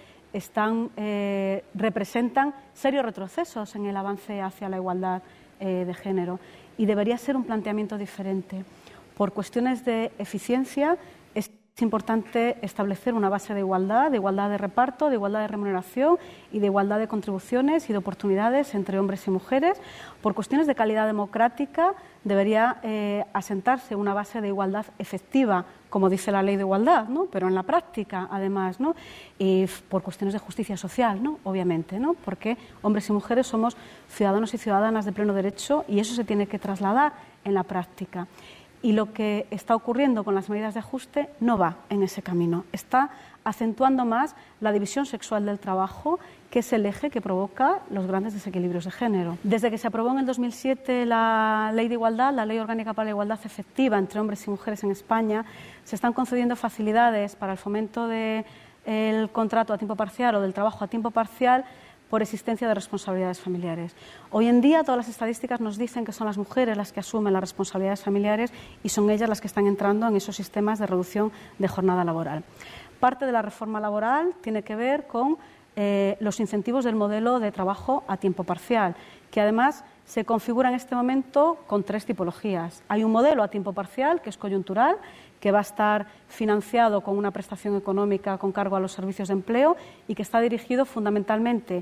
representan serios retrocesos en el avance hacia la igualdad de género, y debería ser un planteamiento diferente. Por cuestiones de eficiencia es importante establecer una base de igualdad de reparto, de igualdad de remuneración y de igualdad de contribuciones y de oportunidades entre hombres y mujeres. Por cuestiones de calidad democrática debería asentarse una base de igualdad efectiva, como dice la ley de igualdad, ¿no? Pero en la práctica, además, ¿no? Y por cuestiones de justicia social, ¿no? Obviamente, ¿no? Porque hombres y mujeres somos ciudadanos y ciudadanas de pleno derecho, y eso se tiene que trasladar en la práctica. Y lo que está ocurriendo con las medidas de ajuste no va en ese camino. Está acentuando más la división sexual del trabajo, que es el eje que provoca los grandes desequilibrios de género. Desde que se aprobó en el 2007 la Ley de Igualdad, la Ley Orgánica para la Igualdad Efectiva entre hombres y mujeres en España, se están concediendo facilidades para el fomento del contrato a tiempo parcial o del trabajo a tiempo parcial por existencia de responsabilidades familiares. Hoy en día todas las estadísticas nos dicen que son las mujeres las que asumen las responsabilidades familiares, y son ellas las que están entrando en esos sistemas de reducción de jornada laboral. Parte de la reforma laboral tiene que ver con los incentivos del modelo de trabajo a tiempo parcial, que además se configura en este momento con tres tipologías. Hay un modelo a tiempo parcial, que es coyuntural, que va a estar financiado con una prestación económica con cargo a los servicios de empleo y que está dirigido fundamentalmente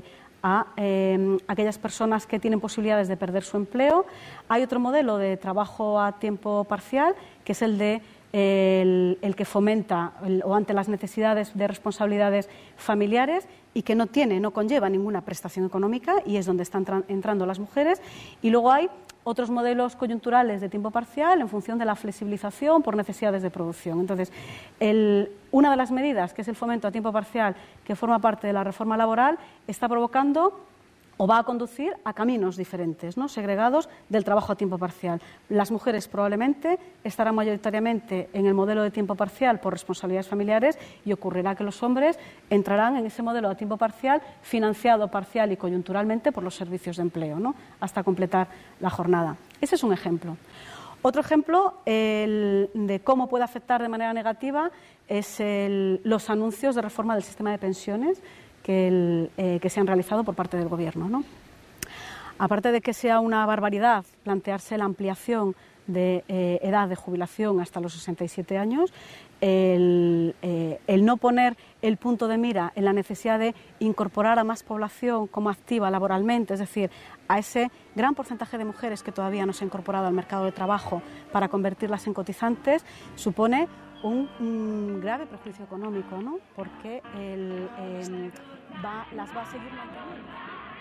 a aquellas personas que tienen posibilidades de perder su empleo. Hay otro modelo de trabajo a tiempo parcial, que es el que fomenta o ante las necesidades de responsabilidades familiares y que no conlleva ninguna prestación económica, y es donde están entrando las mujeres. Y luego hay otros modelos coyunturales de tiempo parcial en función de la flexibilización por necesidades de producción. Entonces, una de las medidas, que es el fomento a tiempo parcial, que forma parte de la reforma laboral, está provocando o va a conducir a caminos diferentes, ¿no?, segregados del trabajo a tiempo parcial. Las mujeres probablemente estarán mayoritariamente en el modelo de tiempo parcial por responsabilidades familiares, y ocurrirá que los hombres entrarán en ese modelo de tiempo parcial financiado parcial y coyunturalmente por los servicios de empleo, ¿no?, hasta completar la jornada. Ese es un ejemplo. Otro ejemplo de cómo puede afectar de manera negativa es los anuncios de reforma del sistema de pensiones que se han realizado por parte del Gobierno, ¿no? Aparte de que sea una barbaridad plantearse la ampliación de edad de jubilación hasta los 67 años, el no poner el punto de mira en la necesidad de incorporar a más población como activa laboralmente, es decir, a ese gran porcentaje de mujeres que todavía no se ha incorporado al mercado de trabajo para convertirlas en cotizantes, supone un grave perjuicio económico, ¿no?, porque las va a seguir manteniendo.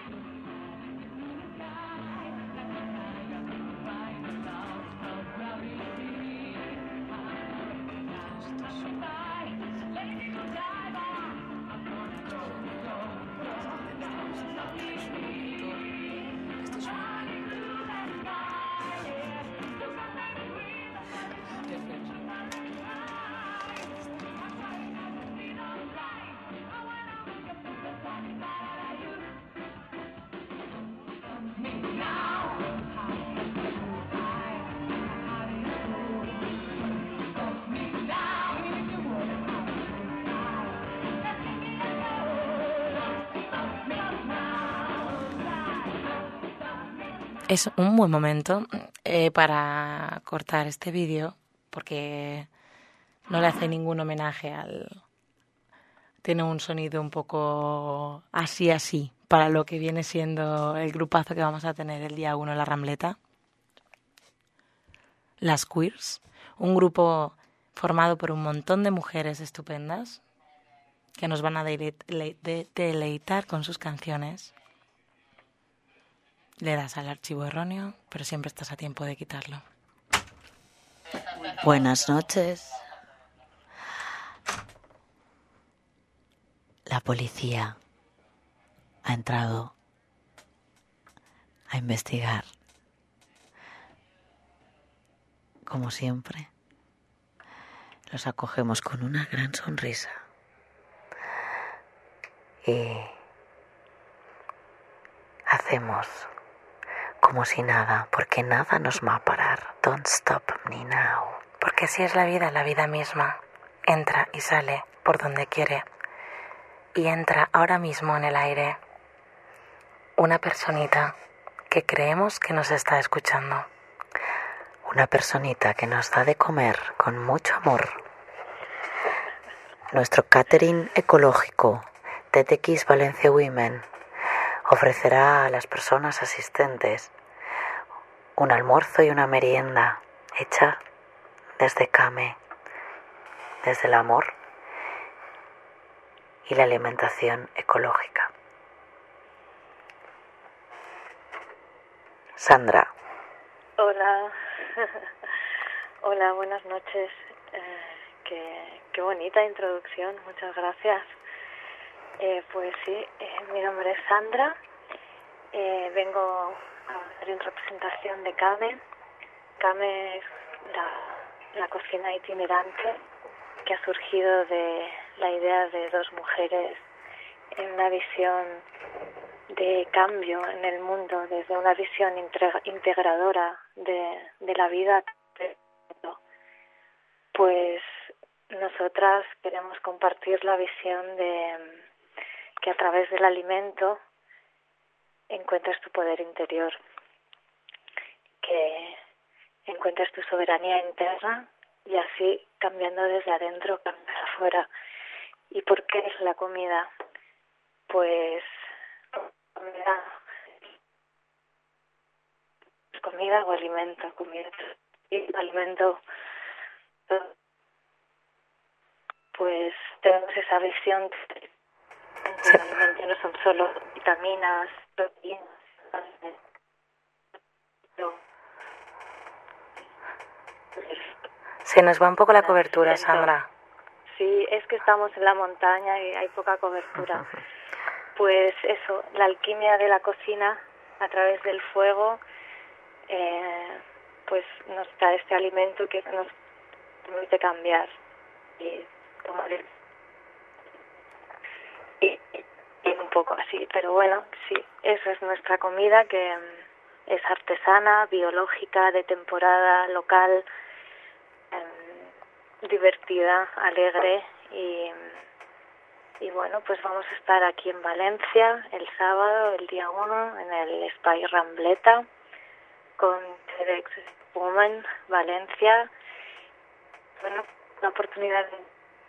Es un buen momento para cortar este vídeo, porque no le hace ningún homenaje Tiene un sonido un poco así, para lo que viene siendo el grupazo que vamos a tener el día 1 en la Rambleta. Las Queers, un grupo formado por un montón de mujeres estupendas que nos van a deleitar con sus canciones. Le das al archivo erróneo, pero siempre estás a tiempo de quitarlo. Buenas noches. La policía ha entrado a investigar. Como siempre, los acogemos con una gran sonrisa. Y hacemos como si nada, porque nada nos va a parar. Don't stop me now. Porque así es la vida misma. Entra y sale por donde quiere. Y entra ahora mismo en el aire una personita que creemos que nos está escuchando. Una personita que nos da de comer con mucho amor. Nuestro catering ecológico, TEDx Valencia Women, ofrecerá a las personas asistentes un almuerzo y una merienda hecha desde Kame, desde el amor y la alimentación ecológica. Sandra. Hola, hola, buenas noches. Qué bonita introducción, muchas gracias. Pues sí, mi nombre es Sandra, vengo a hacer en representación de Kame. Kame es la cocina itinerante que ha surgido de la idea de dos mujeres en una visión de cambio en el mundo, desde una visión integradora de la vida. Pues nosotras queremos compartir la visión de que a través del alimento encuentras tu poder interior, que encuentres tu soberanía interna y así, cambiando desde adentro, cambiar afuera. ¿Y por qué es la comida? Pues comida o alimento, comida y alimento, pues tenemos esa visión que el alimento no son solo vitaminas, proteínas, se nos va un poco la cobertura, Sandra. Sí, es que estamos en la montaña y hay poca cobertura. Pues eso, la alquimia de la cocina a través del fuego, pues nos da este alimento que nos permite cambiar y tomar y un poco así, pero bueno, sí, esa es nuestra comida, que es artesana, biológica, de temporada, local, divertida, alegre y bueno, pues vamos a estar aquí en Valencia el sábado, el día 1, en el Espai Rambleta con TEDx Women Valencia. Bueno, una oportunidad de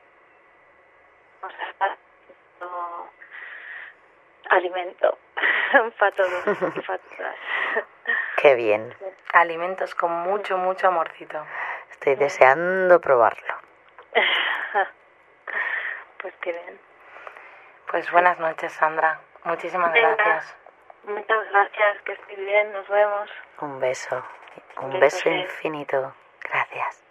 alimento para todos y para todas. Qué bien. Alimentos con mucho, mucho amorcito. Estoy deseando probarlo. Pues qué bien. Pues buenas noches, Sandra. Muchísimas gracias. Muchas gracias, que estés bien, nos vemos. Un beso infinito. Gracias.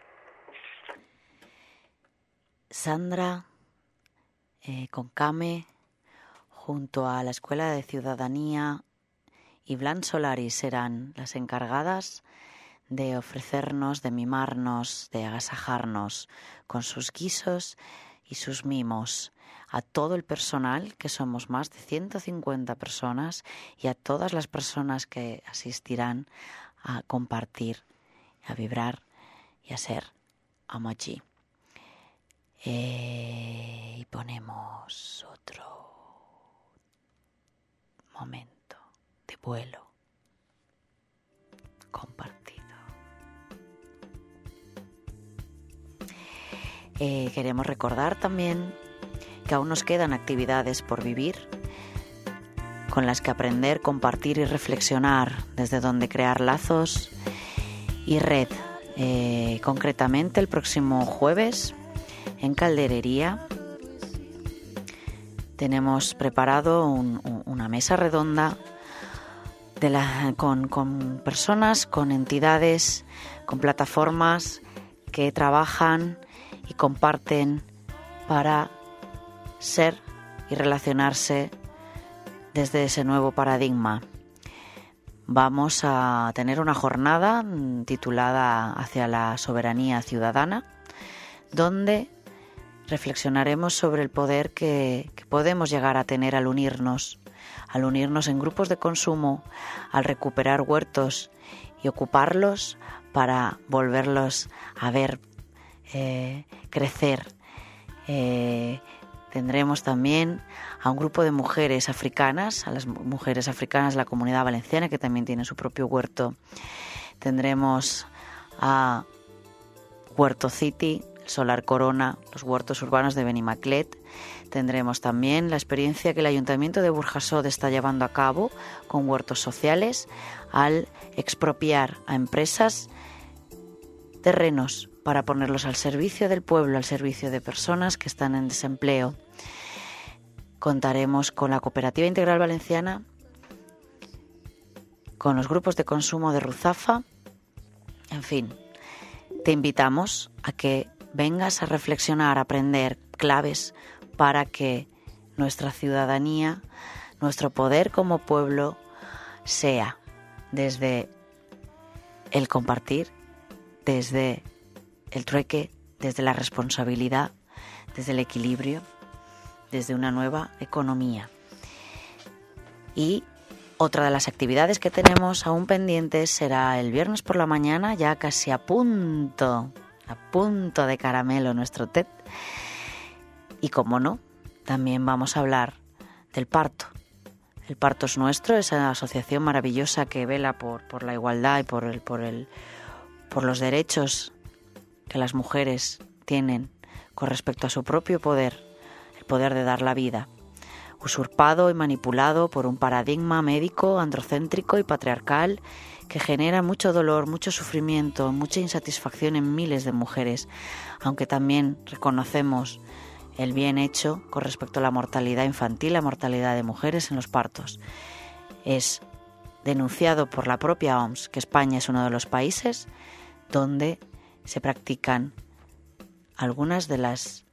Sandra, con Kame, junto a la Escuela de Ciudadanía, y Blan Solari serán las encargadas de ofrecernos, de mimarnos, de agasajarnos con sus guisos y sus mimos a todo el personal, que somos más de 150 personas, y a todas las personas que asistirán a compartir, a vibrar y a ser Amaji. Y ponemos otro momento de vuelo compartido. Queremos recordar también que aún nos quedan actividades por vivir, con las que aprender, compartir y reflexionar, desde donde crear lazos y red. Concretamente el próximo jueves en Calderería tenemos preparado una mesa redonda con personas, con entidades, con plataformas que trabajan y comparten para ser y relacionarse desde ese nuevo paradigma. Vamos a tener una jornada titulada Hacia la soberanía ciudadana, donde reflexionaremos sobre el poder que podemos llegar a tener al unirnos en grupos de consumo, al recuperar huertos y ocuparlos para volverlos a ver crecer. Tendremos también a un grupo de mujeres africanas, a las mujeres africanas de la Comunidad Valenciana, que también tienen su propio huerto. Tendremos a Huerto City, Solar Corona, los huertos urbanos de Benimaclet. Tendremos también la experiencia que el Ayuntamiento de Burjasot está llevando a cabo con huertos sociales al expropiar a empresas terrenos para ponerlos al servicio del pueblo, al servicio de personas que están en desempleo. Contaremos con la Cooperativa Integral Valenciana, con los grupos de consumo de Ruzafa. En fin, te invitamos a que vengas a reflexionar, a aprender claves para que nuestra ciudadanía, nuestro poder como pueblo, sea desde el compartir, desde el trueque, desde la responsabilidad, desde el equilibrio, desde una nueva economía. Y otra de las actividades que tenemos aún pendientes será el viernes por la mañana, ya casi a punto de caramelo nuestro TED. Y como no, también vamos a hablar del parto. El Parto es Nuestro, esa asociación maravillosa que vela por la igualdad y por los derechos que las mujeres tienen con respecto a su propio poder, el poder de dar la vida. usurpado y manipulado por un paradigma médico, androcéntrico y patriarcal que genera mucho dolor, mucho sufrimiento, mucha insatisfacción en miles de mujeres, aunque también reconocemos el bien hecho con respecto a la mortalidad infantil, la mortalidad de mujeres en los partos. Es denunciado por la propia OMS que España es uno de los países donde se practican algunas de las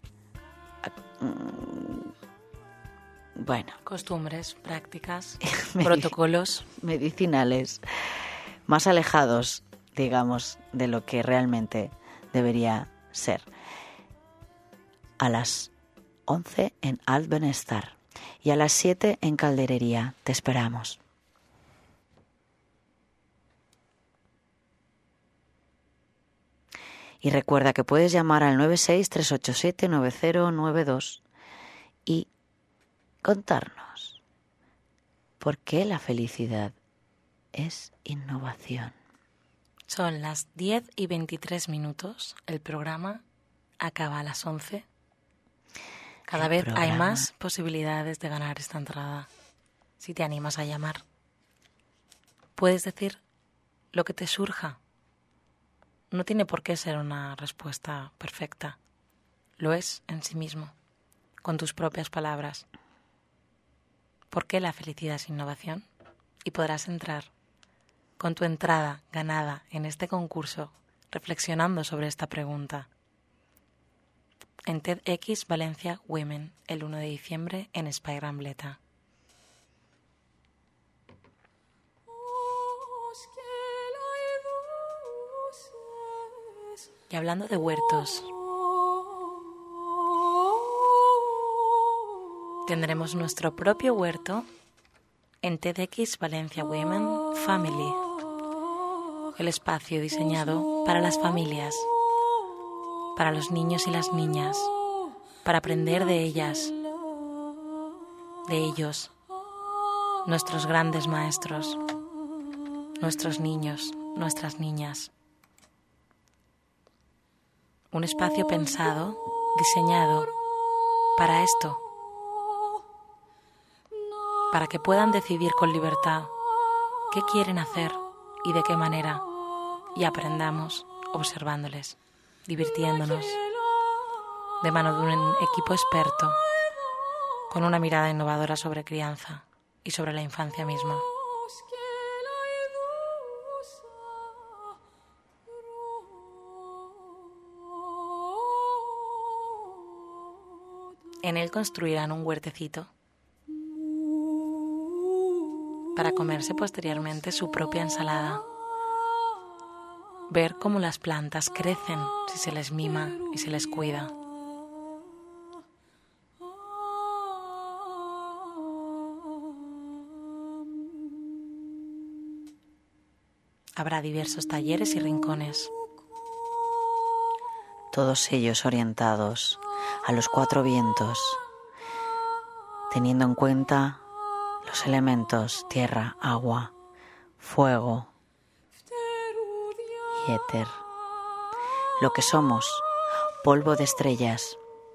costumbres, prácticas, protocolos medicinales más alejados, digamos, de lo que realmente debería ser. A las 11 en Alt Benestar y a las 7 en Calderería. Te esperamos. Y recuerda que puedes llamar al 96-387-9092 y contarnos por qué la felicidad es innovación. Son las 10:23. El programa acaba a las 11. Cada vez hay más posibilidades de ganar esta entrada. Si te animas a llamar, puedes decir lo que te surja. No tiene por qué ser una respuesta perfecta. Lo es en sí mismo, con tus propias palabras. ¿Por qué la felicidad es innovación? Y podrás entrar con tu entrada ganada en este concurso reflexionando sobre esta pregunta en TEDx Valencia Women el 1 de diciembre en Espai Rambleta. Y hablando de huertos, tendremos nuestro propio huerto en TEDx Valencia Women Family, el espacio diseñado para las familias, para los niños y las niñas, para aprender de ellas, de ellos, nuestros grandes maestros, nuestros niños, nuestras niñas. Un espacio pensado, diseñado para esto, para que puedan decidir con libertad qué quieren hacer y de qué manera, y aprendamos observándoles, divirtiéndonos, de mano de un equipo experto, con una mirada innovadora sobre crianza y sobre la infancia misma. En él construirán un huertecito para comerse posteriormente su propia ensalada. Ver cómo las plantas crecen si se les mima y se les cuida. Habrá diversos talleres y rincones. Todos ellos orientados a los 4 vientos, teniendo en cuenta los elementos tierra, agua, fuego y éter. Lo que somos, polvo de estrellas.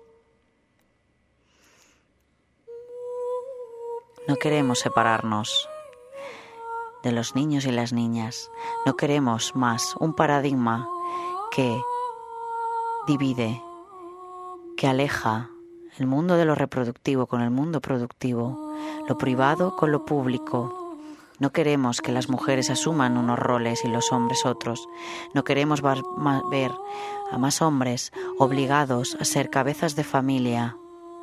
No queremos separarnos de los niños y las niñas. No queremos más un paradigma que divide, que aleja el mundo de lo reproductivo con el mundo productivo, lo privado con lo público. No queremos que las mujeres asuman unos roles y los hombres otros. No queremos ver a más hombres obligados a ser cabezas de familia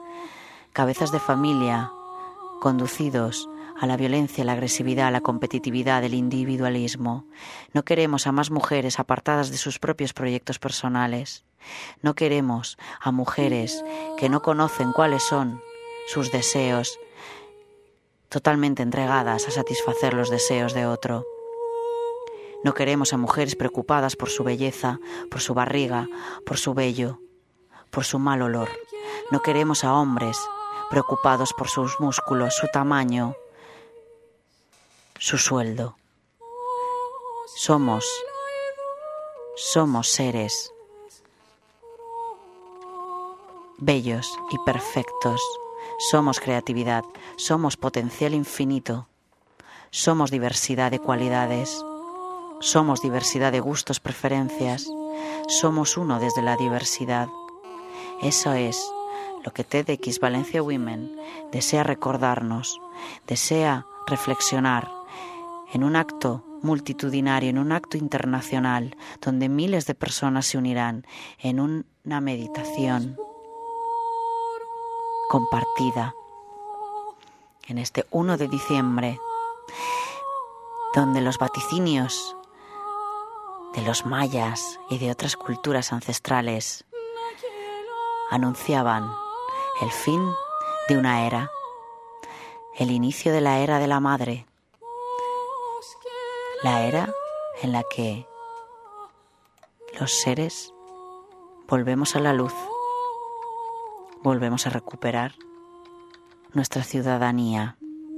conducidos a la violencia, la agresividad, la competitividad, el individualismo. No queremos a más mujeres apartadas de sus propios proyectos personales. No queremos a mujeres que no conocen cuáles son sus deseos, totalmente entregadas a satisfacer los deseos de otro. No queremos a mujeres preocupadas por su belleza, por su barriga, por su vello, por su mal olor. No queremos a hombres preocupados por sus músculos, su tamaño, su sueldo. Somos seres bellos y perfectos, somos creatividad, somos potencial infinito, somos diversidad de cualidades, somos diversidad de gustos, preferencias, somos uno desde la diversidad. Eso es lo que TEDx Valencia Women desea recordarnos, desea reflexionar en un acto multitudinario, en un acto internacional, donde miles de personas se unirán en una meditación compartida en este 1 de diciembre, donde los vaticinios de los mayas y de otras culturas ancestrales anunciaban el fin de una era, el inicio de la era de la madre, la era en la que los seres volvemos a la luz, volvemos a recuperar nuestra ciudadanía.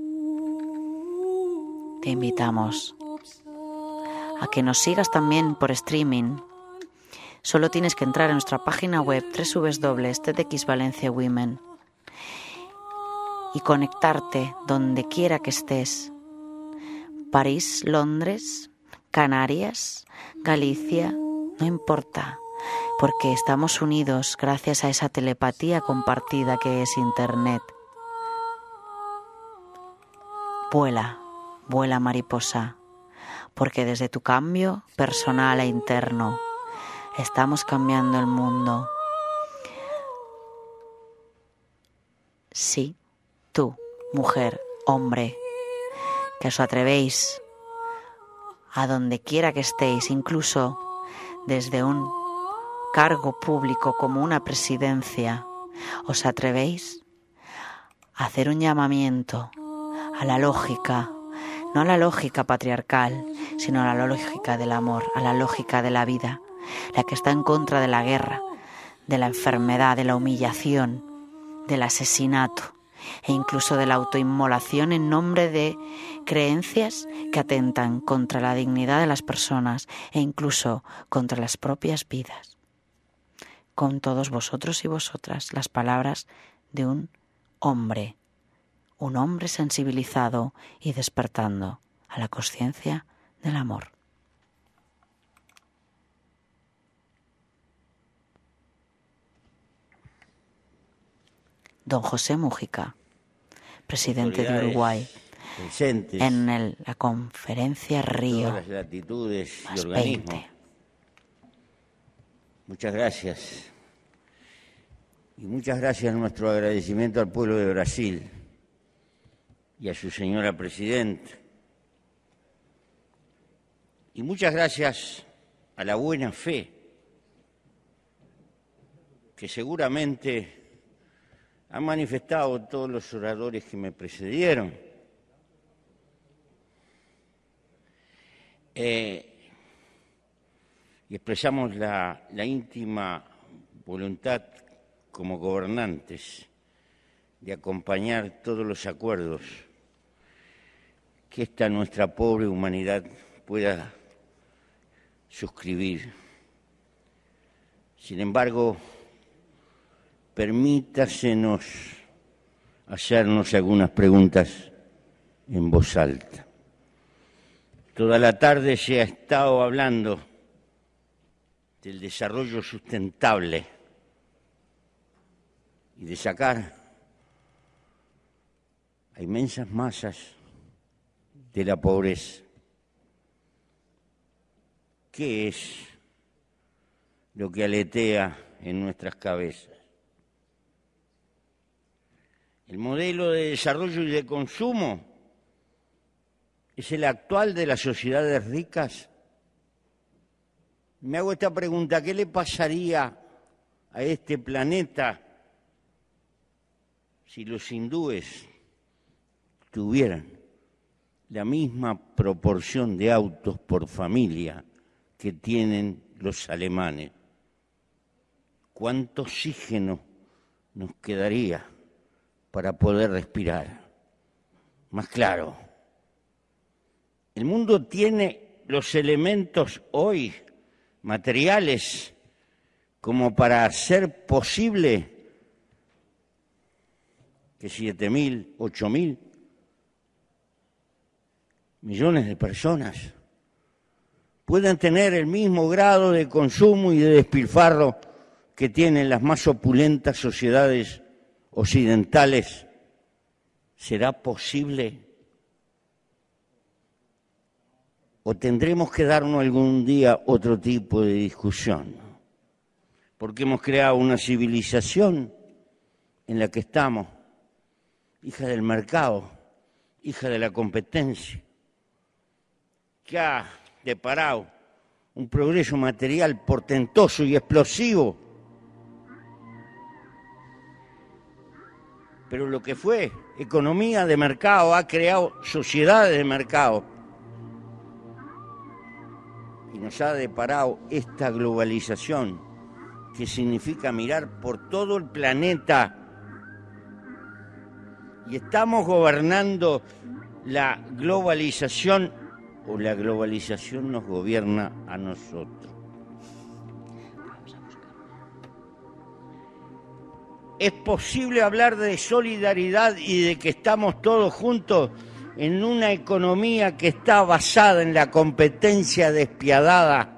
Te invitamos a que nos sigas también por streaming. Solo tienes que entrar en nuestra página web TEDx Valencia Women y conectarte donde quiera que estés. París, Londres, Canarias, Galicia, no importa, porque estamos unidos gracias a esa telepatía compartida que es Internet. Vuela, vuela mariposa, porque desde tu cambio personal e interno estamos cambiando el mundo. Sí, tú, mujer, hombre, que os atrevéis a donde quiera que estéis, incluso desde un cargo público como una presidencia, os atrevéis a hacer un llamamiento a la lógica, no a la lógica patriarcal, sino a la lógica del amor, a la lógica de la vida, la que está en contra de la guerra, de la enfermedad, de la humillación, del asesinato e incluso de la autoinmolación en nombre de creencias que atentan contra la dignidad de las personas e incluso contra las propias vidas. Con todos vosotros y vosotras, las palabras de un hombre sensibilizado y despertando a la conciencia del amor. Don José Mújica, presidente de Uruguay, en la conferencia Río todas las latitudes y organismos. 20. Muchas gracias. Y muchas gracias, nuestro agradecimiento al pueblo de Brasil y a su señora presidenta. Y muchas gracias a la buena fe que seguramente han manifestado todos los oradores que me precedieron. Y expresamos la íntima voluntad como gobernantes de acompañar todos los acuerdos que esta nuestra pobre humanidad pueda suscribir. Sin embargo, permítasenos hacernos algunas preguntas en voz alta. Toda la tarde se ha estado hablando del desarrollo sustentable y de sacar a inmensas masas de la pobreza. ¿Qué es lo que aletea en nuestras cabezas? El modelo de desarrollo y de consumo es el actual de las sociedades ricas. Me hago esta pregunta: ¿qué le pasaría a este planeta si los hindúes tuvieran la misma proporción de autos por familia que tienen los alemanes? ¿Cuánto oxígeno nos quedaría para poder respirar? Más claro, el mundo tiene los elementos hoy materiales como para hacer posible que 7.000, 8.000 millones de personas puedan tener el mismo grado de consumo y de despilfarro que tienen las más opulentas sociedades occidentales. ¿Será posible? ¿O tendremos que darnos algún día otro tipo de discusión? Porque hemos creado una civilización en la que estamos, hija del mercado, hija de la competencia, que ha deparado un progreso material portentoso y explosivo. Pero lo que fue economía de mercado ha creado sociedades de mercado y nos ha deparado esta globalización que significa mirar por todo el planeta y estamos gobernando la globalización o la globalización nos gobierna a nosotros. ¿Es posible hablar de solidaridad y de que estamos todos juntos en una economía que está basada en la competencia despiadada?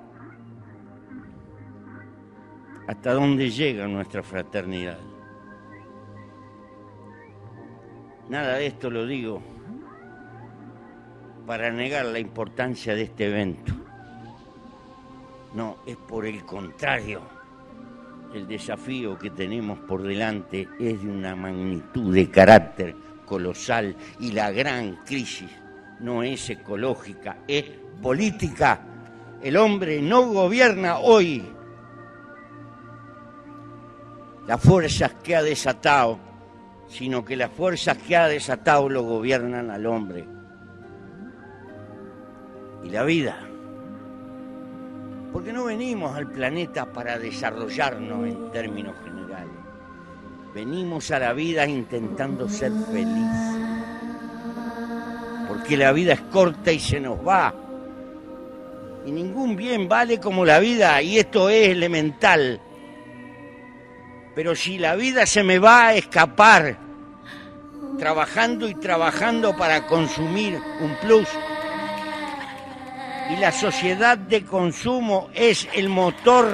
¿Hasta dónde llega nuestra fraternidad? Nada de esto lo digo para negar la importancia de este evento. No, es por el contrario. El desafío que tenemos por delante es de una magnitud de carácter colosal y la gran crisis no es ecológica, es política. El hombre no gobierna hoy las fuerzas que ha desatado, sino que las fuerzas que ha desatado lo gobiernan al hombre. Y la vida, porque no venimos al planeta para desarrollarnos en términos generales, venimos a la vida intentando ser felices, porque la vida es corta y se nos va, y ningún bien vale como la vida, y esto es elemental. Pero si la vida se me va a escapar, trabajando y trabajando para consumir un plus, y la sociedad de consumo es el motor,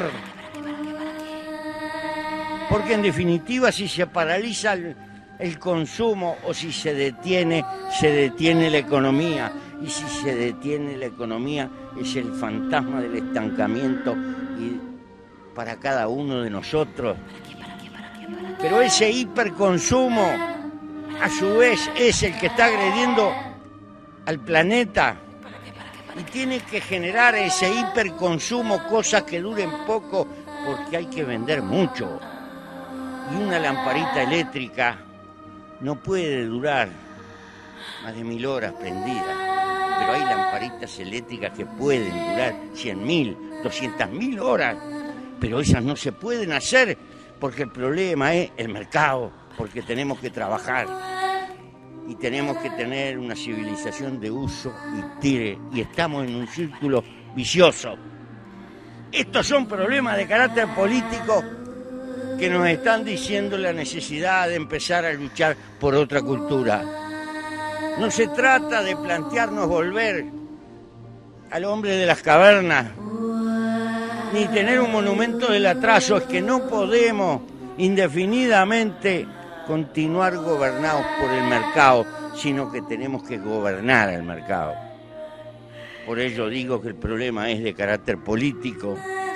porque en definitiva si se paraliza el consumo o si se detiene la economía, y si se detiene la economía es el fantasma del estancamiento y para cada uno de nosotros. Pero ese hiperconsumo, a su vez, es el que está agrediendo al planeta y tiene que generar ese hiperconsumo cosas que duren poco porque hay que vender mucho. Y una lamparita eléctrica no puede durar más de 1000 horas prendida, pero hay lamparitas eléctricas que pueden durar 100.000, 200.000 horas, pero esas no se pueden hacer porque el problema es el mercado, porque tenemos que trabajar y tenemos que tener una civilización de uso y tire, y estamos en un círculo vicioso. Estos son problemas de carácter político que nos están diciendo la necesidad de empezar a luchar por otra cultura. No se trata de plantearnos volver al hombre de las cavernas, ni tener un monumento del atraso. Es que no podemos indefinidamente continuar gobernados por el mercado, sino que tenemos que gobernar al mercado. Por ello digo que el problema es de carácter político.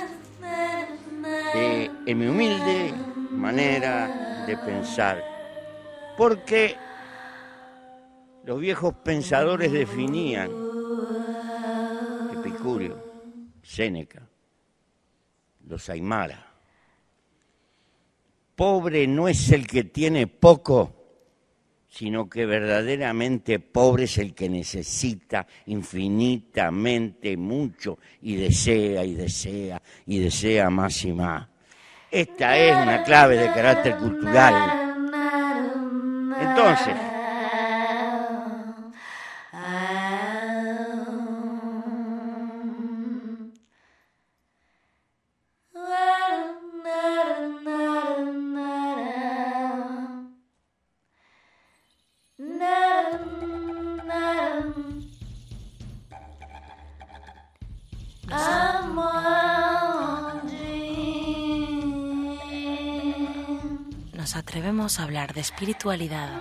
En mi humilde manera de pensar, porque los viejos pensadores definían, Epicurio, Séneca, los Aymara, pobre no es el que tiene poco, sino que verdaderamente pobre es el que necesita infinitamente mucho y desea y desea y desea más y más. Esta es una clave de carácter cultural. Entonces, nos atrevemos a hablar de espiritualidad,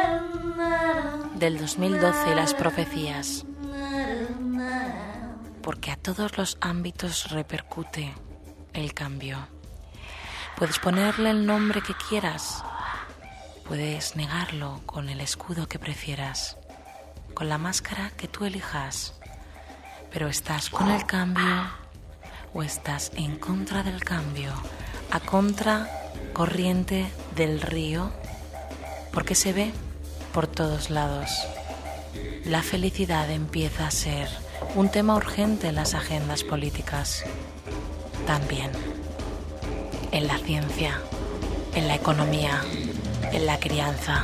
del 2012 y las profecías, porque a todos los ámbitos repercute el cambio. Puedes ponerle el nombre que quieras, puedes negarlo con el escudo que prefieras, con la máscara que tú elijas, pero ¿estás con el cambio o estás en contra del cambio, a contracorriente del río? Porque se ve por todos lados. La felicidad empieza a ser un tema urgente en las agendas políticas, también en la ciencia, en la economía, en la crianza,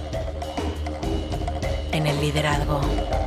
en el liderazgo.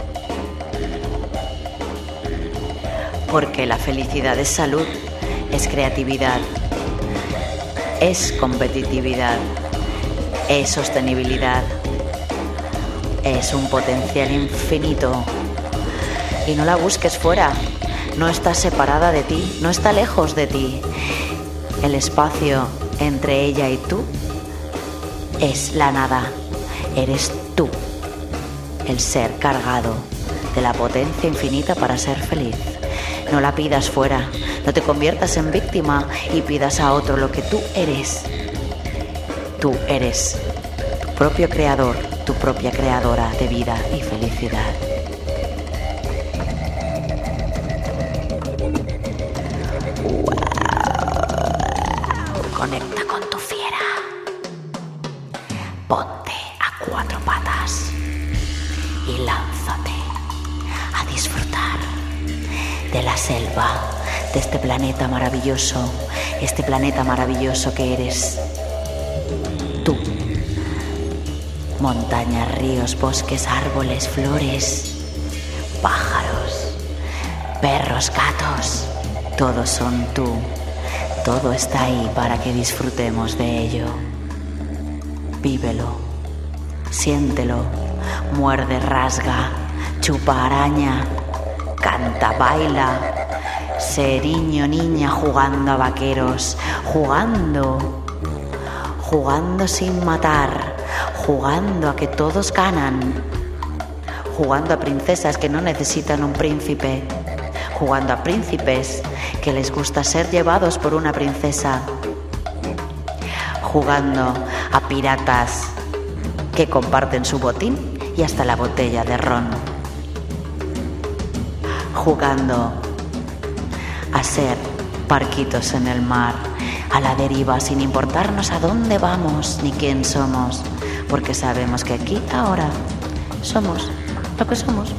Porque la felicidad es salud, es creatividad, es competitividad, es sostenibilidad, es un potencial infinito. Y no la busques fuera, no está separada de ti, no está lejos de ti. El espacio entre ella y tú es la nada, eres tú, el ser cargado de la potencia infinita para ser feliz. No la pidas fuera, no te conviertas en víctima y pidas a otro lo que tú eres. Tú eres tu propio creador, tu propia creadora de vida y felicidad. Wow. Conecta con tu fiera. Ponte a cuatro patas y lánzate a disfrutar de la selva, de este planeta maravilloso que eres tú. Montañas, ríos, bosques, árboles, flores, pájaros, perros, gatos, todos son tú. Todo está ahí para que disfrutemos de ello. Vívelo, siéntelo, muerde, rasga, chupa, araña, canta, baila, sé niño, niña jugando a vaqueros, jugando sin matar, jugando a que todos ganan, jugando a princesas que no necesitan un príncipe, jugando a príncipes que les gusta ser llevados por una princesa, jugando a piratas que comparten su botín y hasta la botella de ron, jugando a ser barquitos en el mar, a la deriva, sin importarnos a dónde vamos ni quién somos, porque sabemos que aquí, ahora, somos lo que somos.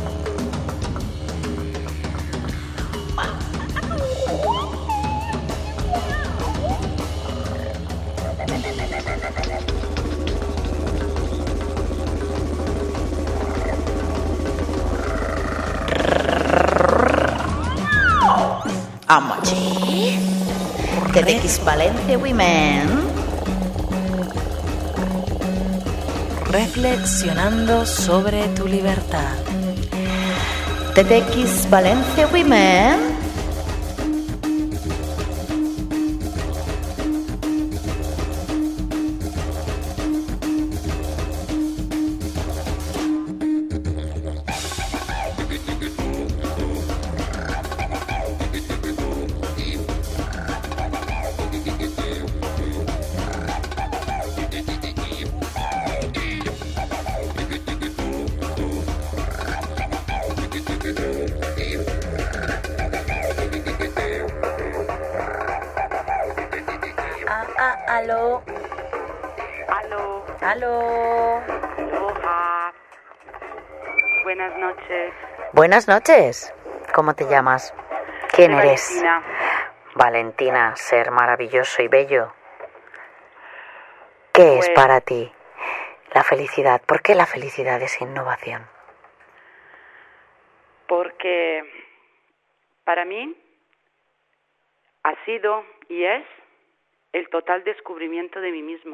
Amochi. TEDx Valencia Women. Reflexionando sobre tu libertad. TEDx Valencia Women. Aló. Aló. Aló. Aloha. Buenas noches. Buenas noches. ¿Cómo te llamas? ¿Quién Soy eres? Valentina. Valentina, ser maravilloso y bello. ¿Qué es Pues- para ti la felicidad? ¿Por qué la felicidad es innovación? Porque para mí ha sido y es el total descubrimiento de mí misma.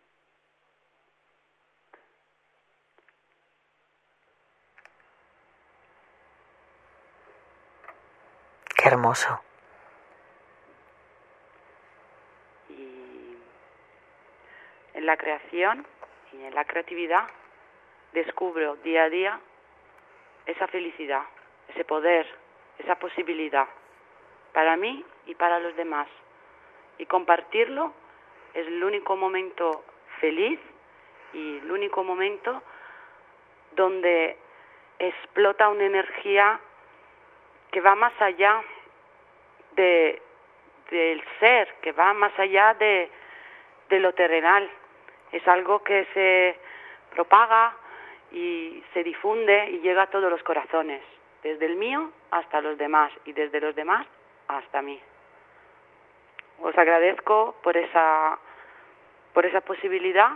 Qué hermoso. Y en la creación y en la creatividad descubro día a día esa felicidad, ese poder, esa posibilidad para mí y para los demás. Y compartirlo es el único momento feliz y el único momento donde explota una energía que va más allá del ser, que va más allá de lo terrenal. Es algo que se propaga y se difunde y llega a todos los corazones, desde el mío hasta los demás y desde los demás hasta mí. Os agradezco por esa posibilidad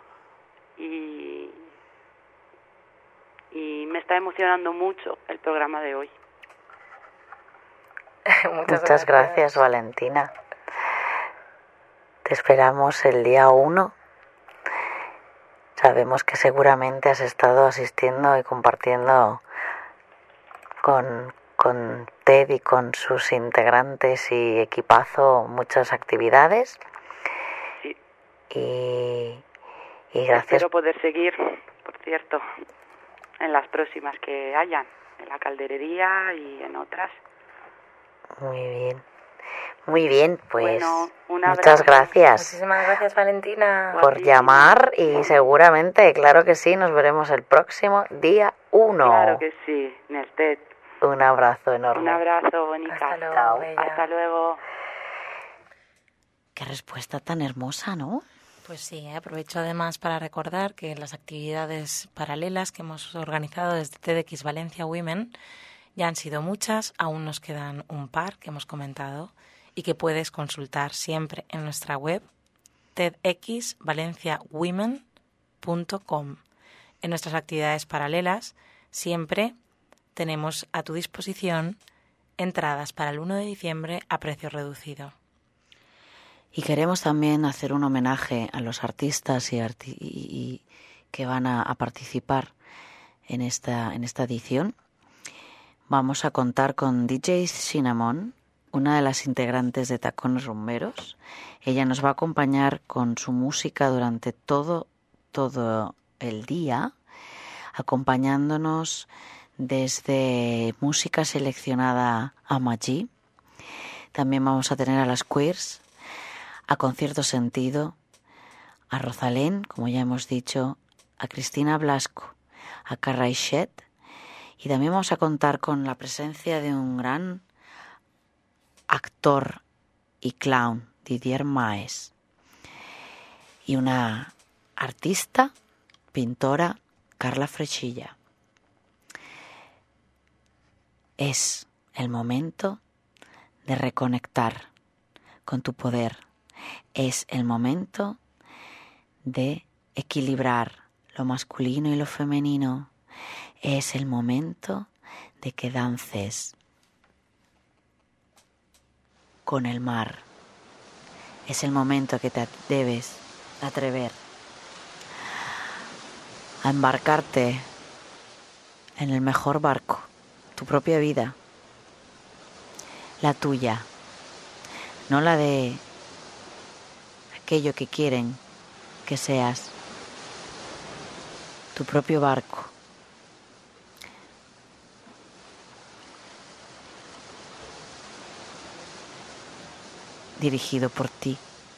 y me está emocionando mucho el programa de hoy. Muchas gracias, Valentina. Te esperamos el día 1. Sabemos que seguramente has estado asistiendo y compartiendo con TED y con sus integrantes y equipazo muchas actividades. Sí. Y gracias. Espero poder seguir, por cierto, en las próximas que hayan, en la calderería y en otras. Muy bien, pues bueno, muchas gracias. Muchísimas gracias, Valentina, por llamar y seguramente, claro que sí, nos veremos el próximo día 1. Claro que sí, Nestet. Un abrazo enorme. Un abrazo, bonita. Hasta luego, bella. Hasta luego. Qué respuesta tan hermosa, ¿no? Pues sí, aprovecho además para recordar que las actividades paralelas que hemos organizado desde TEDx Valencia Women ya han sido muchas, aún nos quedan un par que hemos comentado y que puedes consultar siempre en nuestra web tedxvalenciawomen.com. En nuestras actividades paralelas siempre tenemos a tu disposición entradas para el 1 de diciembre a precio reducido. Y queremos también hacer un homenaje a los artistas y que van a participar en esta edición. Vamos a contar con DJ Cinnamon, una de las integrantes de Tacones Rumberos. Ella nos va a acompañar con su música durante todo el día, acompañándonos desde música seleccionada a Maggi. También vamos a tener a las Queers, a Concierto Sentido, a Rosalén, como ya hemos dicho, a Cristina Blasco, a Carraixet, y también vamos a contar con la presencia de un gran actor y clown, Didier Maes, y una artista, pintora, Carla Frechilla. Es el momento de reconectar con tu poder. Es el momento de equilibrar lo masculino y lo femenino. Es el momento de que dances con el mar. Es el momento que te debes atrever a embarcarte en el mejor barco, tu propia vida, la tuya, no la de aquello que quieren que seas, tu propio barco. Dirigido por ti,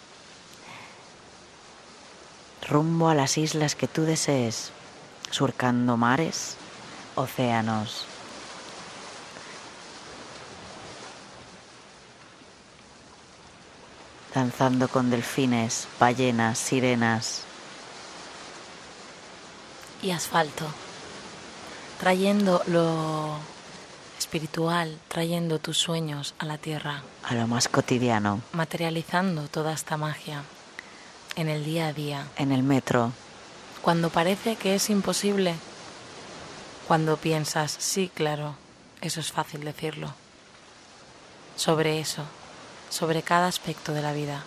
rumbo a las islas que tú desees, surcando mares, océanos. Danzando con delfines, ballenas, sirenas. Y asfalto, trayendo lo espiritual, trayendo tus sueños a la tierra. A lo más cotidiano. Materializando toda esta magia en el día a día. En el metro. Cuando parece que es imposible. Cuando piensas, sí, claro, eso es fácil decirlo. Sobre eso, sobre cada aspecto de la vida,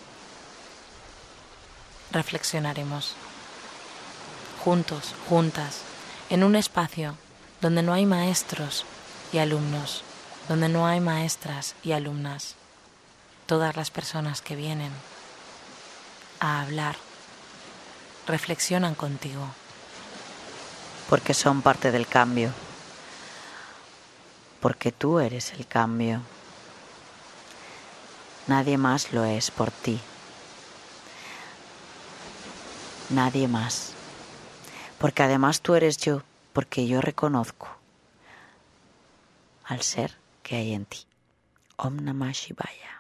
reflexionaremos. Juntos, juntas, en un espacio donde no hay maestros y alumnos, donde no hay maestras y alumnas. Todas las personas que vienen a hablar reflexionan contigo. Porque son parte del cambio. Porque tú eres el cambio. Nadie más lo es por ti. Nadie más. Porque además tú eres yo, porque yo reconozco al ser que hay en ti. Om Namah Shivaya.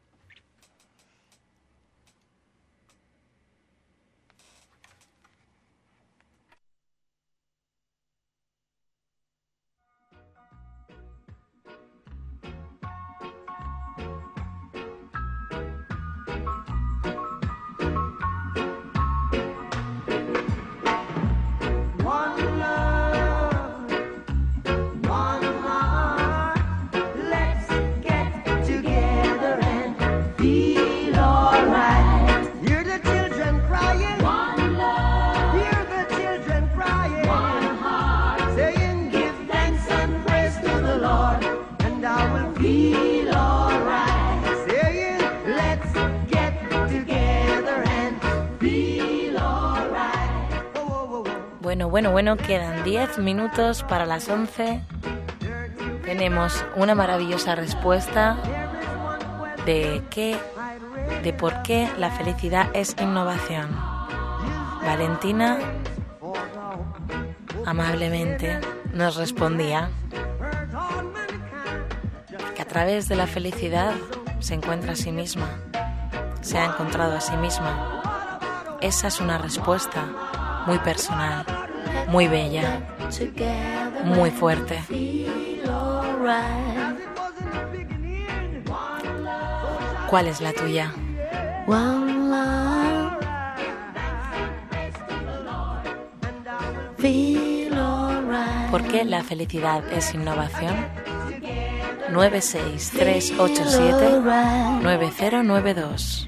Bueno, quedan 10 minutos para las 11. Tenemos una maravillosa respuesta de por qué la felicidad es innovación. Valentina amablemente nos respondía que a través de la felicidad se encuentra a sí misma, se ha encontrado a sí misma. Esa es una respuesta muy personal, muy bella, muy fuerte. ¿Cuál es la tuya? ¿Por qué la felicidad es innovación? 96387-9092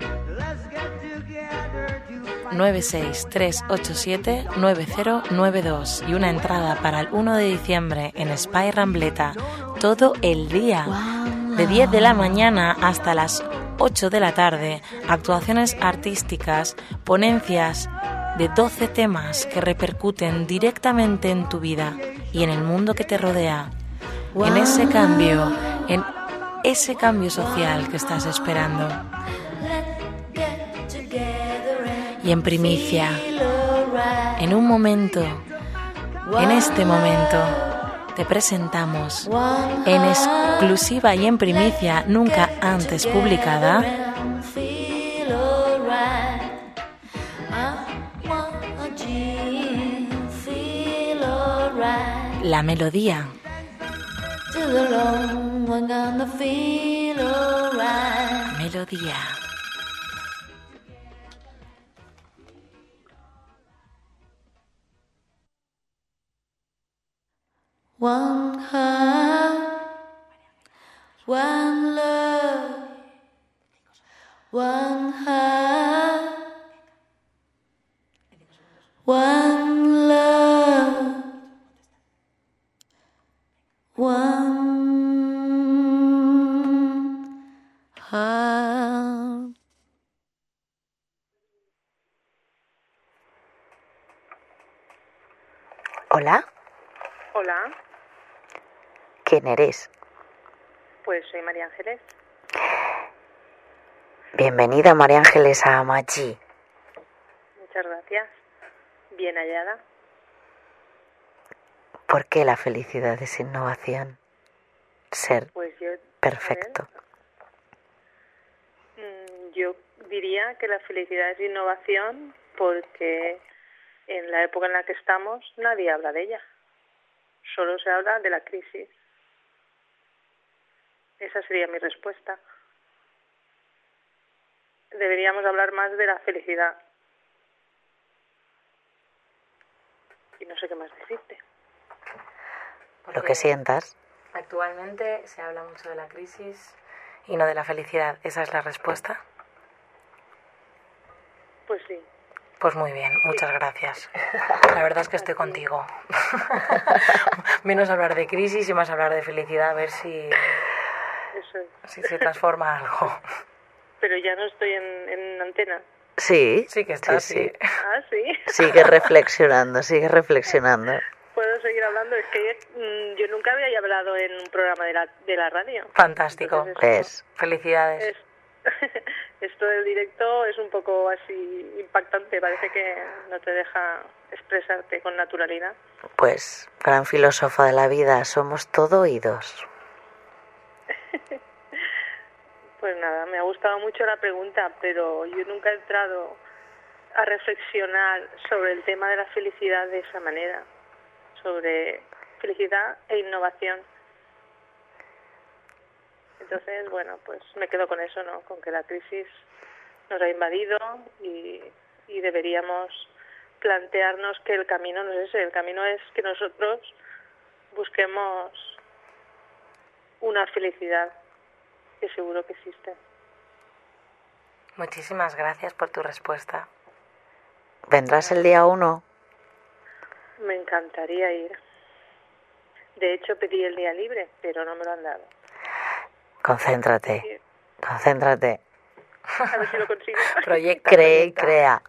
96387-9092 y una entrada para el 1 de diciembre en Spy Rambleta todo el día, de 10 de la mañana hasta las 8 de la tarde, actuaciones artísticas, ponencias de 12 temas que repercuten directamente en tu vida y en el mundo que te rodea, en ese cambio social que estás esperando. Y en primicia, en un momento, en este momento, te presentamos en exclusiva y en primicia nunca antes publicada la melodía. Melodía. One heart, one love, one heart, one love, one heart. Hola. Hola. ¿Quién eres? Pues soy María Ángeles. Bienvenida, María Ángeles, a Maggi. Muchas gracias. Bien hallada. ¿Por qué la felicidad es innovación? Ser pues perfecto. Yo diría que la felicidad es innovación porque en la época en la que estamos nadie habla de ella. Solo se habla de la crisis. Esa sería mi respuesta. Deberíamos hablar más de la felicidad. Y no sé qué más decirte. Lo que sientas. Actualmente se habla mucho de la crisis y no de la felicidad. ¿Esa es la respuesta? Pues sí. Pues muy bien, muchas gracias. La verdad es que estoy contigo. Menos hablar de crisis y más hablar de felicidad, a ver si se transforma algo. Pero ya no estoy en antena. Sí. Sí que estás, sí. Ah, ahora sí. Sigue reflexionando, sigue reflexionando. Puedo seguir hablando. Es que yo nunca había hablado en un programa de la radio. Fantástico. Pues, felicidades. Esto del directo es un poco así impactante. Parece que no te deja expresarte con naturalidad. Pues, gran filósofa de la vida, somos todo oídos. Pues nada, me ha gustado mucho la pregunta, pero yo nunca he entrado a reflexionar sobre el tema de la felicidad de esa manera, sobre felicidad e innovación. Entonces, bueno, pues me quedo con eso, ¿no? Con que la crisis nos ha invadido y deberíamos plantearnos que el camino no es ese, el camino es que nosotros busquemos una felicidad que seguro que existe. Muchísimas gracias por tu respuesta. ¿Vendrás el día 1? Me encantaría ir. De hecho, pedí el día libre, pero no me lo han dado. Concéntrate, Sí. concéntrate. A ver si lo consigo. Cree y crea.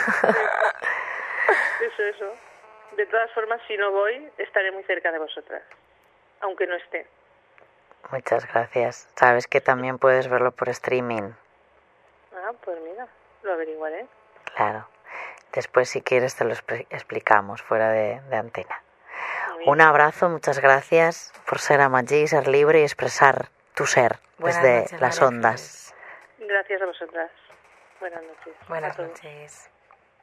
Eso. De todas formas, si no voy, estaré muy cerca de vosotras, aunque no esté. Muchas gracias. Sabes que también puedes verlo por streaming. Ah, pues mira, lo averiguaré. Claro. Después, si quieres, te lo explicamos fuera de antena. Muy bien. Un abrazo, muchas gracias por ser Amagí, ser libre y expresar tu ser Buenas desde noches, las María ondas. Gracias a vosotras. Buenas noches. Buenas a todos. noches.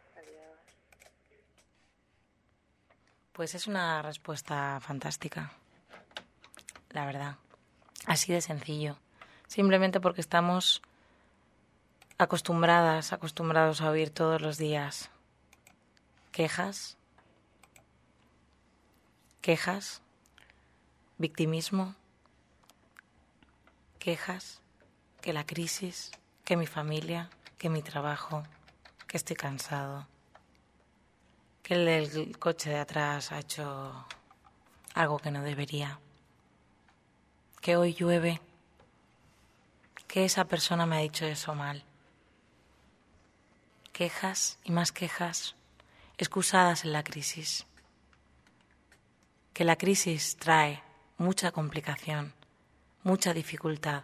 Pues es una respuesta fantástica, la verdad. Así de sencillo. Simplemente porque estamos acostumbrados a oír todos los días quejas, victimismo, quejas, que la crisis, que mi familia, que mi trabajo, que estoy cansado, que el del coche de atrás ha hecho algo que no debería, que hoy llueve, que esa persona me ha dicho eso mal. Quejas y más quejas, excusadas en la crisis. Que la crisis trae mucha complicación, mucha dificultad.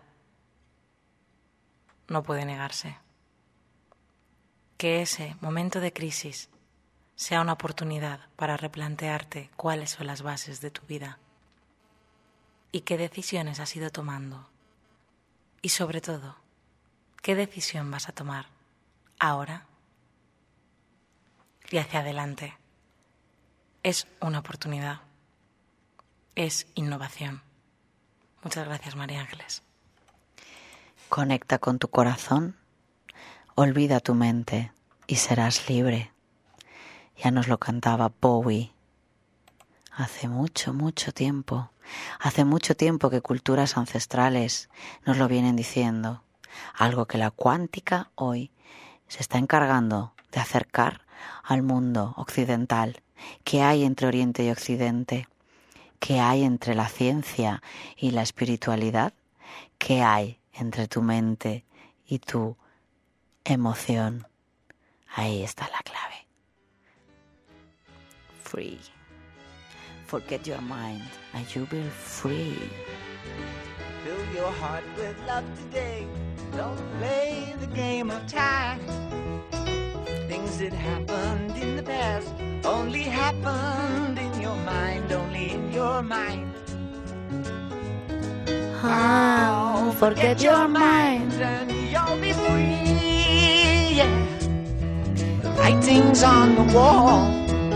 No puede negarse. Que ese momento de crisis sea una oportunidad para replantearte cuáles son las bases de tu vida y qué decisiones has ido tomando. Y sobre todo, ¿qué decisión vas a tomar ahora y hacia adelante? Es una oportunidad. Es innovación. Muchas gracias, María Ángeles. Conecta con tu corazón, olvida tu mente y serás libre. Ya nos lo cantaba Bowie. Hace mucho, mucho tiempo. Hace mucho tiempo que culturas ancestrales nos lo vienen diciendo. Algo que la cuántica hoy se está encargando de acercar al mundo occidental. ¿Qué hay entre Oriente y Occidente? ¿Qué hay entre la ciencia y la espiritualidad? ¿Qué hay entre tu mente y tu emoción? Ahí está la clave. Free. Forget your mind and you will free. Fill your heart with love today. Don't play the game of time. Things that happened in the past only happened in your mind, only in your mind. Forget your mind. And you'll be free, yeah. The writing's on the wall.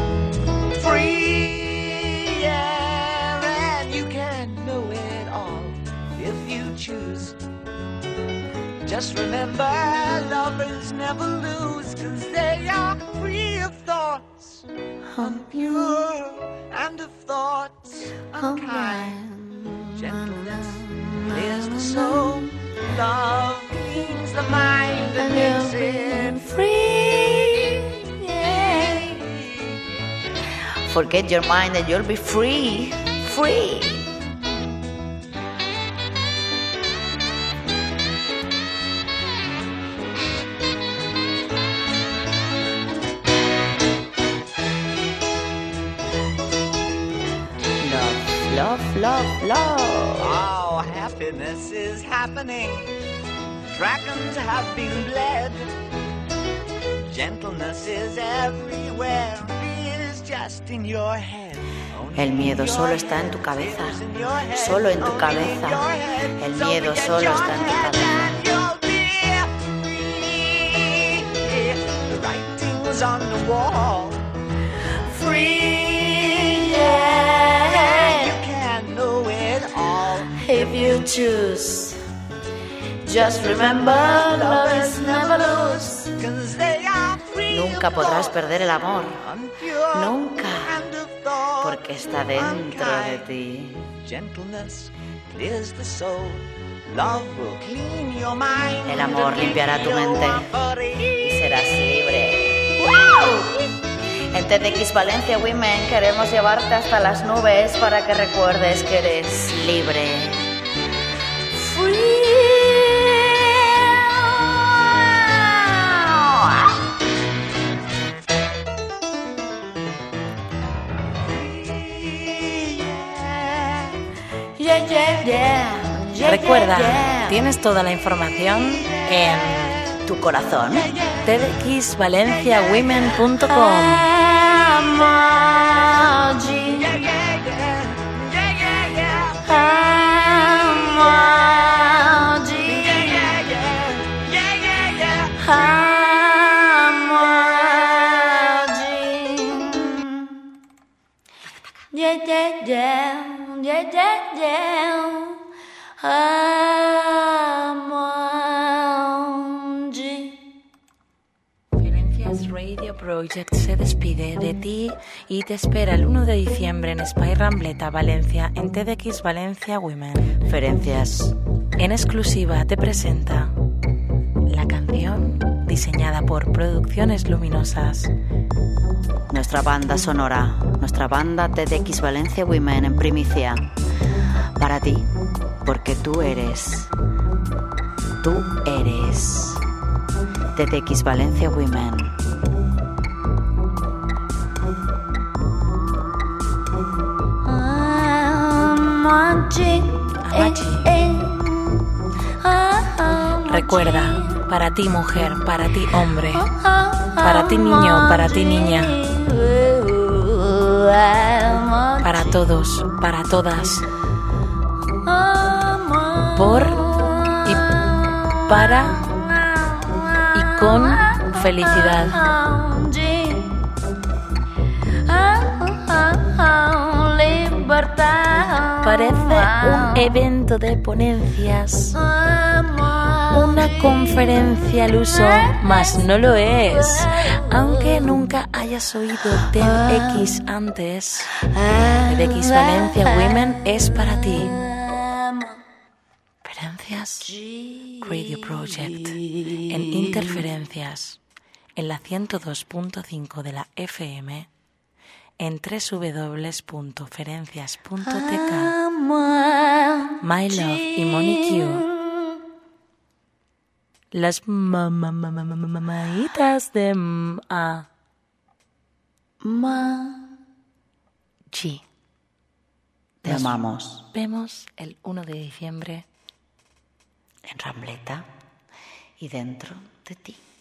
Free, yeah. And you can know it all if you choose. Just remember, lovers never lose, 'cause they are free of thoughts unpure and of thoughts unkind. Gentleness is the soul, love cleans the mind and makes it free. Yeah. Forget your mind and you'll be free. Free. love, love, love. Oh, happiness is happening. Dragons have been bled. Gentleness is everywhere. Fear is just in your head. El miedo solo está en tu cabeza, solo en tu cabeza. El miedo solo está en tu cabeza. The writing's on the wall. Free, yeah. You can know it all If you choose. Just remember, love is never lose. 'Cause they are free. Nunca podrás perder el amor, nunca, porque está dentro de ti. Gentleness clears the soul. Love will clean your mind. El amor limpiará tu mente y serás libre. ¡Wow! En TEDx Valencia Women queremos llevarte hasta las nubes para que recuerdes que eres libre. Recuerda, tienes toda la información en tu corazón. tedxvalenciawomen.com. Ferencias Radio Project se despide de ti y te espera el 1 de diciembre en Spy Rambleta, Valencia, en TEDx Valencia Women. Ferencias en exclusiva te presenta la canción diseñada por Producciones Luminosas. Nuestra banda sonora, nuestra banda TEDx Valencia Women en primicia. Para ti, porque tú eres TEDx Valencia Women. Recuerda, para ti mujer, para ti hombre, para ti niño, para ti niña, para todos, para todas, por y para y con felicidad. Parece un evento de ponencias, una conferencia al uso, mas no lo es. Aunque nunca hayas oído TEDx antes, TEDx Valencia Women es para ti. Ferencias Radio Project en Interferencias, en la 102.5 de la FM, en www.ferencias.tk. My Love y Monique Q. Las mamaitas de G. Te amamos. Vemos el 1 de diciembre en Rambleta y dentro de ti.